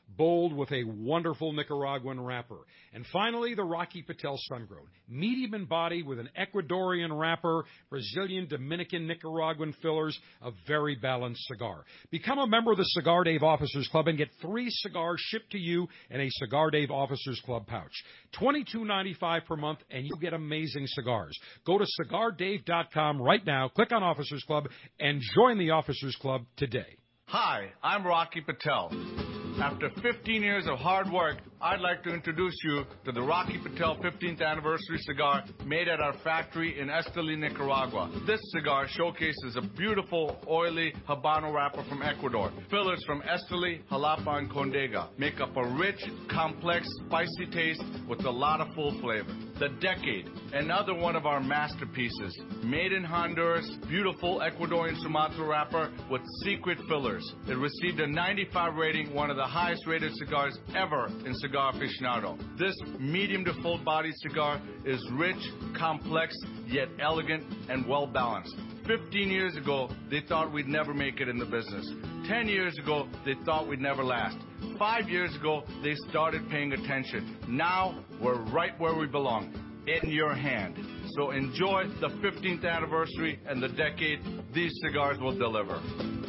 bold with a wonderful Nicaraguan wrapper. And finally, the Rocky Patel Sun-Grown, medium in body with an Ecuadorian wrapper, Brazilian, Dominican, Nicaraguan fillers, a very balanced cigar. Become a member of the Cigar Dave Officers Club and get 3 cigars shipped to you in a Cigar Dave Officers Club pouch. $22.95 per month, and you get amazing cigars. Go to CigarDave.com right now, click on Officers Club, and join the Officers Club today. Hi, I'm Rocky Patel. After 15 years of hard work, I'd like to introduce you to the Rocky Patel 15th Anniversary cigar made at our factory in Esteli, Nicaragua. This cigar showcases a beautiful, oily Habano wrapper from Ecuador. Fillers from Esteli, Jalapa, and Condega make up a rich, complex, spicy taste with a lot of full flavor. The Decade, another one of our masterpieces. Made in Honduras, beautiful Ecuadorian Sumatra wrapper with secret fillers. It received a 95 rating, one of the highest rated cigars ever in Cigar Aficionado. This medium to full bodied cigar is rich, complex, yet elegant and well balanced. 15 years ago, they thought we'd never make it in the business. 10 years ago, they thought we'd never last. 5 years ago, they started paying attention. Now, we're right where we belong, in your hand. So enjoy the 15th anniversary and the decade these cigars will deliver.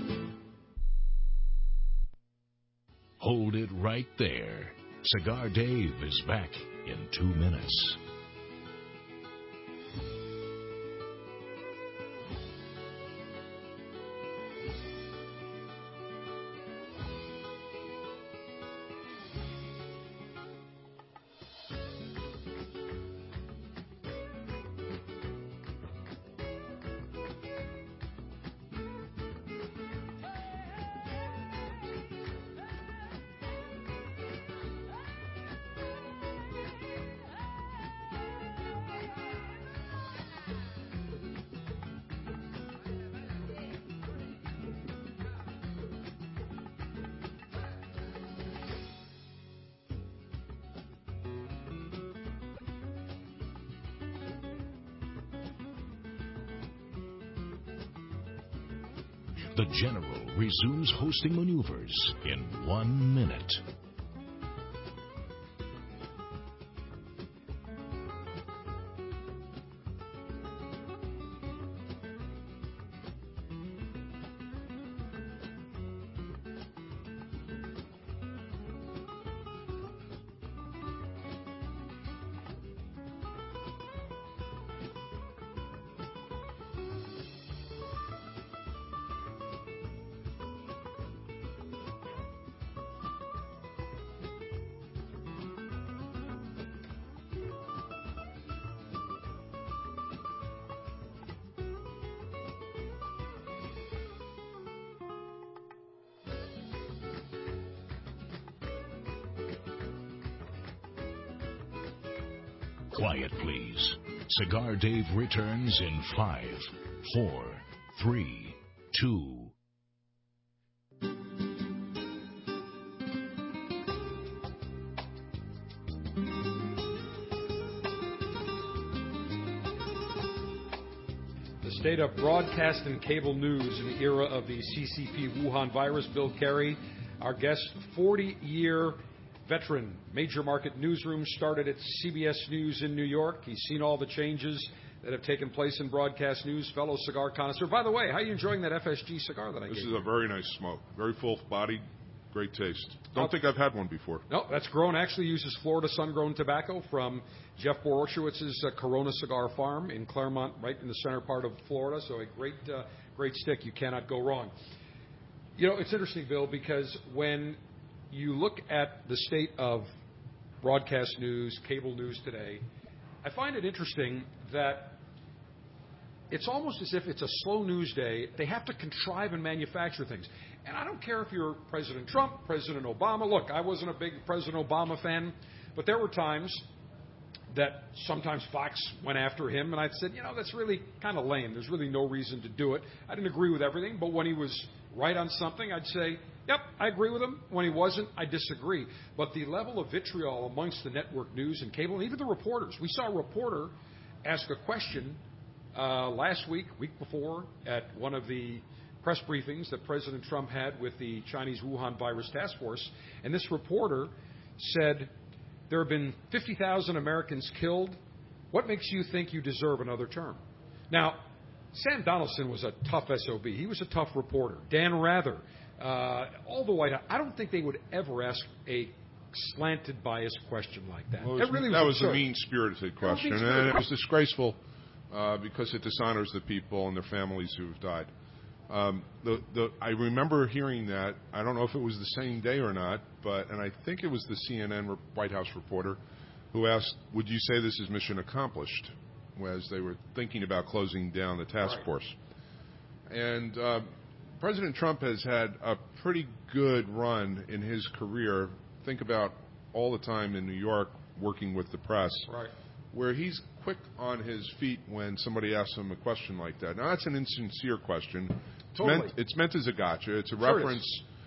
Hold it right there. Cigar Dave is back in 2 minutes. The General resumes hosting maneuvers in 1 minute. Quiet, please. Cigar Dave returns in 5, 4, 3, 2. The state of broadcast and cable news in the era of the CCP Wuhan virus. Bill Carey, our guest, 40-year veteran, major market newsroom, started at CBS News in New York. He's seen all the changes that have taken place in broadcast news. Fellow cigar connoisseur. By the way, how are you enjoying that FSG cigar that I gave you? This is a very nice smoke. Very full-bodied, great taste. Don't think I've had one before. No, that's grown. Actually uses Florida sun-grown tobacco from Jeff Boroshowitz's Corona Cigar Farm in Claremont, right in the center part of Florida. So a great stick. You cannot go wrong. You know, it's interesting, Bill, because when you look at the state of broadcast news, cable news today, I find it interesting that it's almost as if it's a slow news day. They have to contrive and manufacture things. And I don't care if you're President Trump, President Obama. Look, I wasn't a big President Obama fan, but there were times that sometimes Fox went after him, and I said, you know, that's really kind of lame. There's really no reason to do it. I didn't agree with everything, but when he was right on something, I'd say, yep, I agree with him. When he wasn't, I disagree. But the level of vitriol amongst the network news and cable, and even the reporters. We saw a reporter ask a question last week before, at one of the press briefings that President Trump had with the Chinese Wuhan virus task force, and this reporter said, there have been 50,000 Americans killed. What makes you think you deserve another term? Now, Sam Donaldson was a tough SOB. He was a tough reporter. Dan Rather, all the White House. I don't think they would ever ask a slanted, biased question like that. Well, that was a mean-spirited question, and it was disgraceful because it dishonors the people and their families who have died. I remember hearing that. I don't know if it was the same day or not, and I think it was the CNN White House reporter who asked, would you say this is mission accomplished, as they were thinking about closing down the task force. And President Trump has had a pretty good run in his career. Think about all the time in New York working with the press, where he's quick on his feet when somebody asks him a question like that. Now, that's an insincere question. It's meant as a gotcha. It's a reference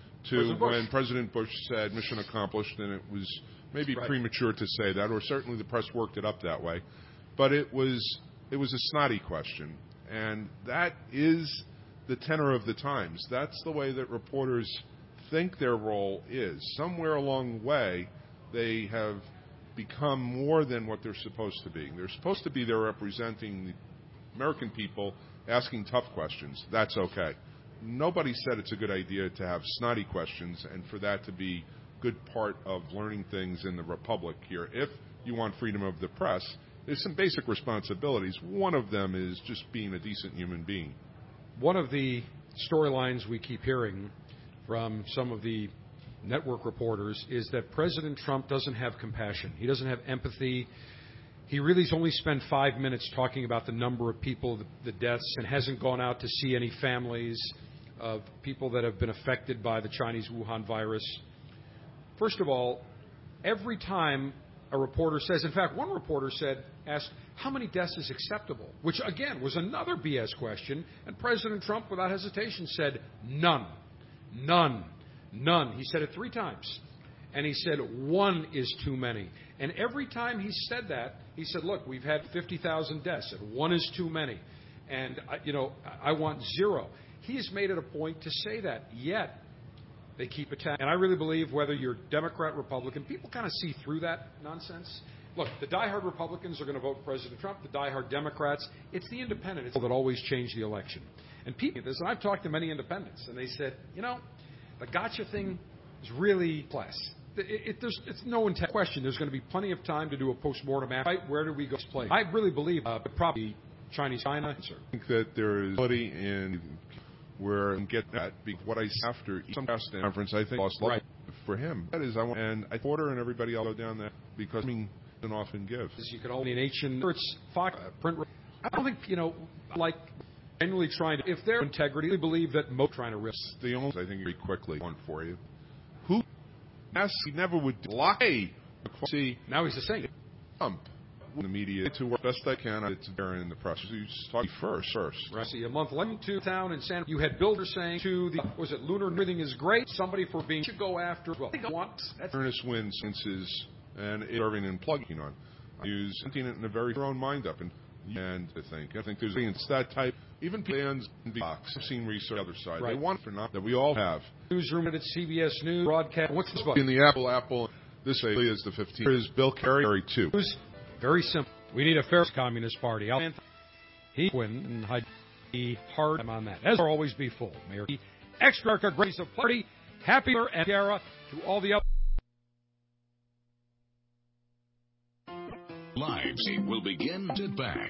to when President Bush said mission accomplished, and it was maybe premature to say that, or certainly the press worked it up that way. But it was a snotty question, and that is the tenor of the times. That's the way that reporters think their role is. Somewhere along the way, they have become more than what they're supposed to be. They're supposed to be there representing the American people, asking tough questions. That's okay. Nobody said it's a good idea to have snotty questions and for that to be good part of learning things in the Republic here. If you want freedom of the press, there's some basic responsibilities. One of them is just being a decent human being. One of the storylines we keep hearing from some of the network reporters is that President Trump doesn't have compassion. He doesn't have empathy. He really's only spent 5 minutes talking about the number of people, the deaths, and hasn't gone out to see any families of people that have been affected by the Chinese Wuhan virus. First of all, every time a reporter says, in fact, one reporter asked, how many deaths is acceptable? Which, again, was another BS question. And President Trump, without hesitation, said, none. None. None. He said it 3 times. And he said, 1 is too many. And every time he said that, he said, look, we've had 50,000 deaths, and 1 is too many. And, I want 0. He has made it a point to say that. Yet, they keep attacking. And I really believe whether you're Democrat, Republican, people kind of see through that nonsense. Look, the diehard Republicans are going to vote for President Trump. The diehard Democrats, it's the independents that always change the election. And people, and I've talked to many independents, and they said, the gotcha thing is really class. It's no question. There's going to be plenty of time to do a postmortem. Right? Where do we go to play? I really believe probably China. I think that there is ability in where and get that. What I see after some conference, I think lost life for him. That is, I Porter and everybody else go down there because and often give. You could only nation. It's Fox print. I don't think like generally trying to. If their integrity, they believe that most trying to risk. The only I think very quickly one for you. Who? He never would block. See, now he's the same. Trump. In the media to work best I can. It's there in the press. You talk first. Right. See, a month later, to town in San. You had builders saying to the lunar everything is great. Somebody for being should go after. Well, they want. Ernest Wynn senses and serving and plugging on. Use thinking it in a very your own mind up and I think there's that type. Even fans in the box. I've seen research on the other side. They want for not that we all have. Newsroom at CBS News broadcast. What's this book? In the Apple. This is the 15th. Here is Bill Kerry 2. Very simple. We need a fair Communist Party. He win and be hard on that. As will always be full. Mayor extra grace of party. Happier and era to all the other. Lives will begin to back.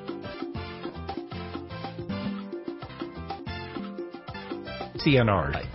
CNR.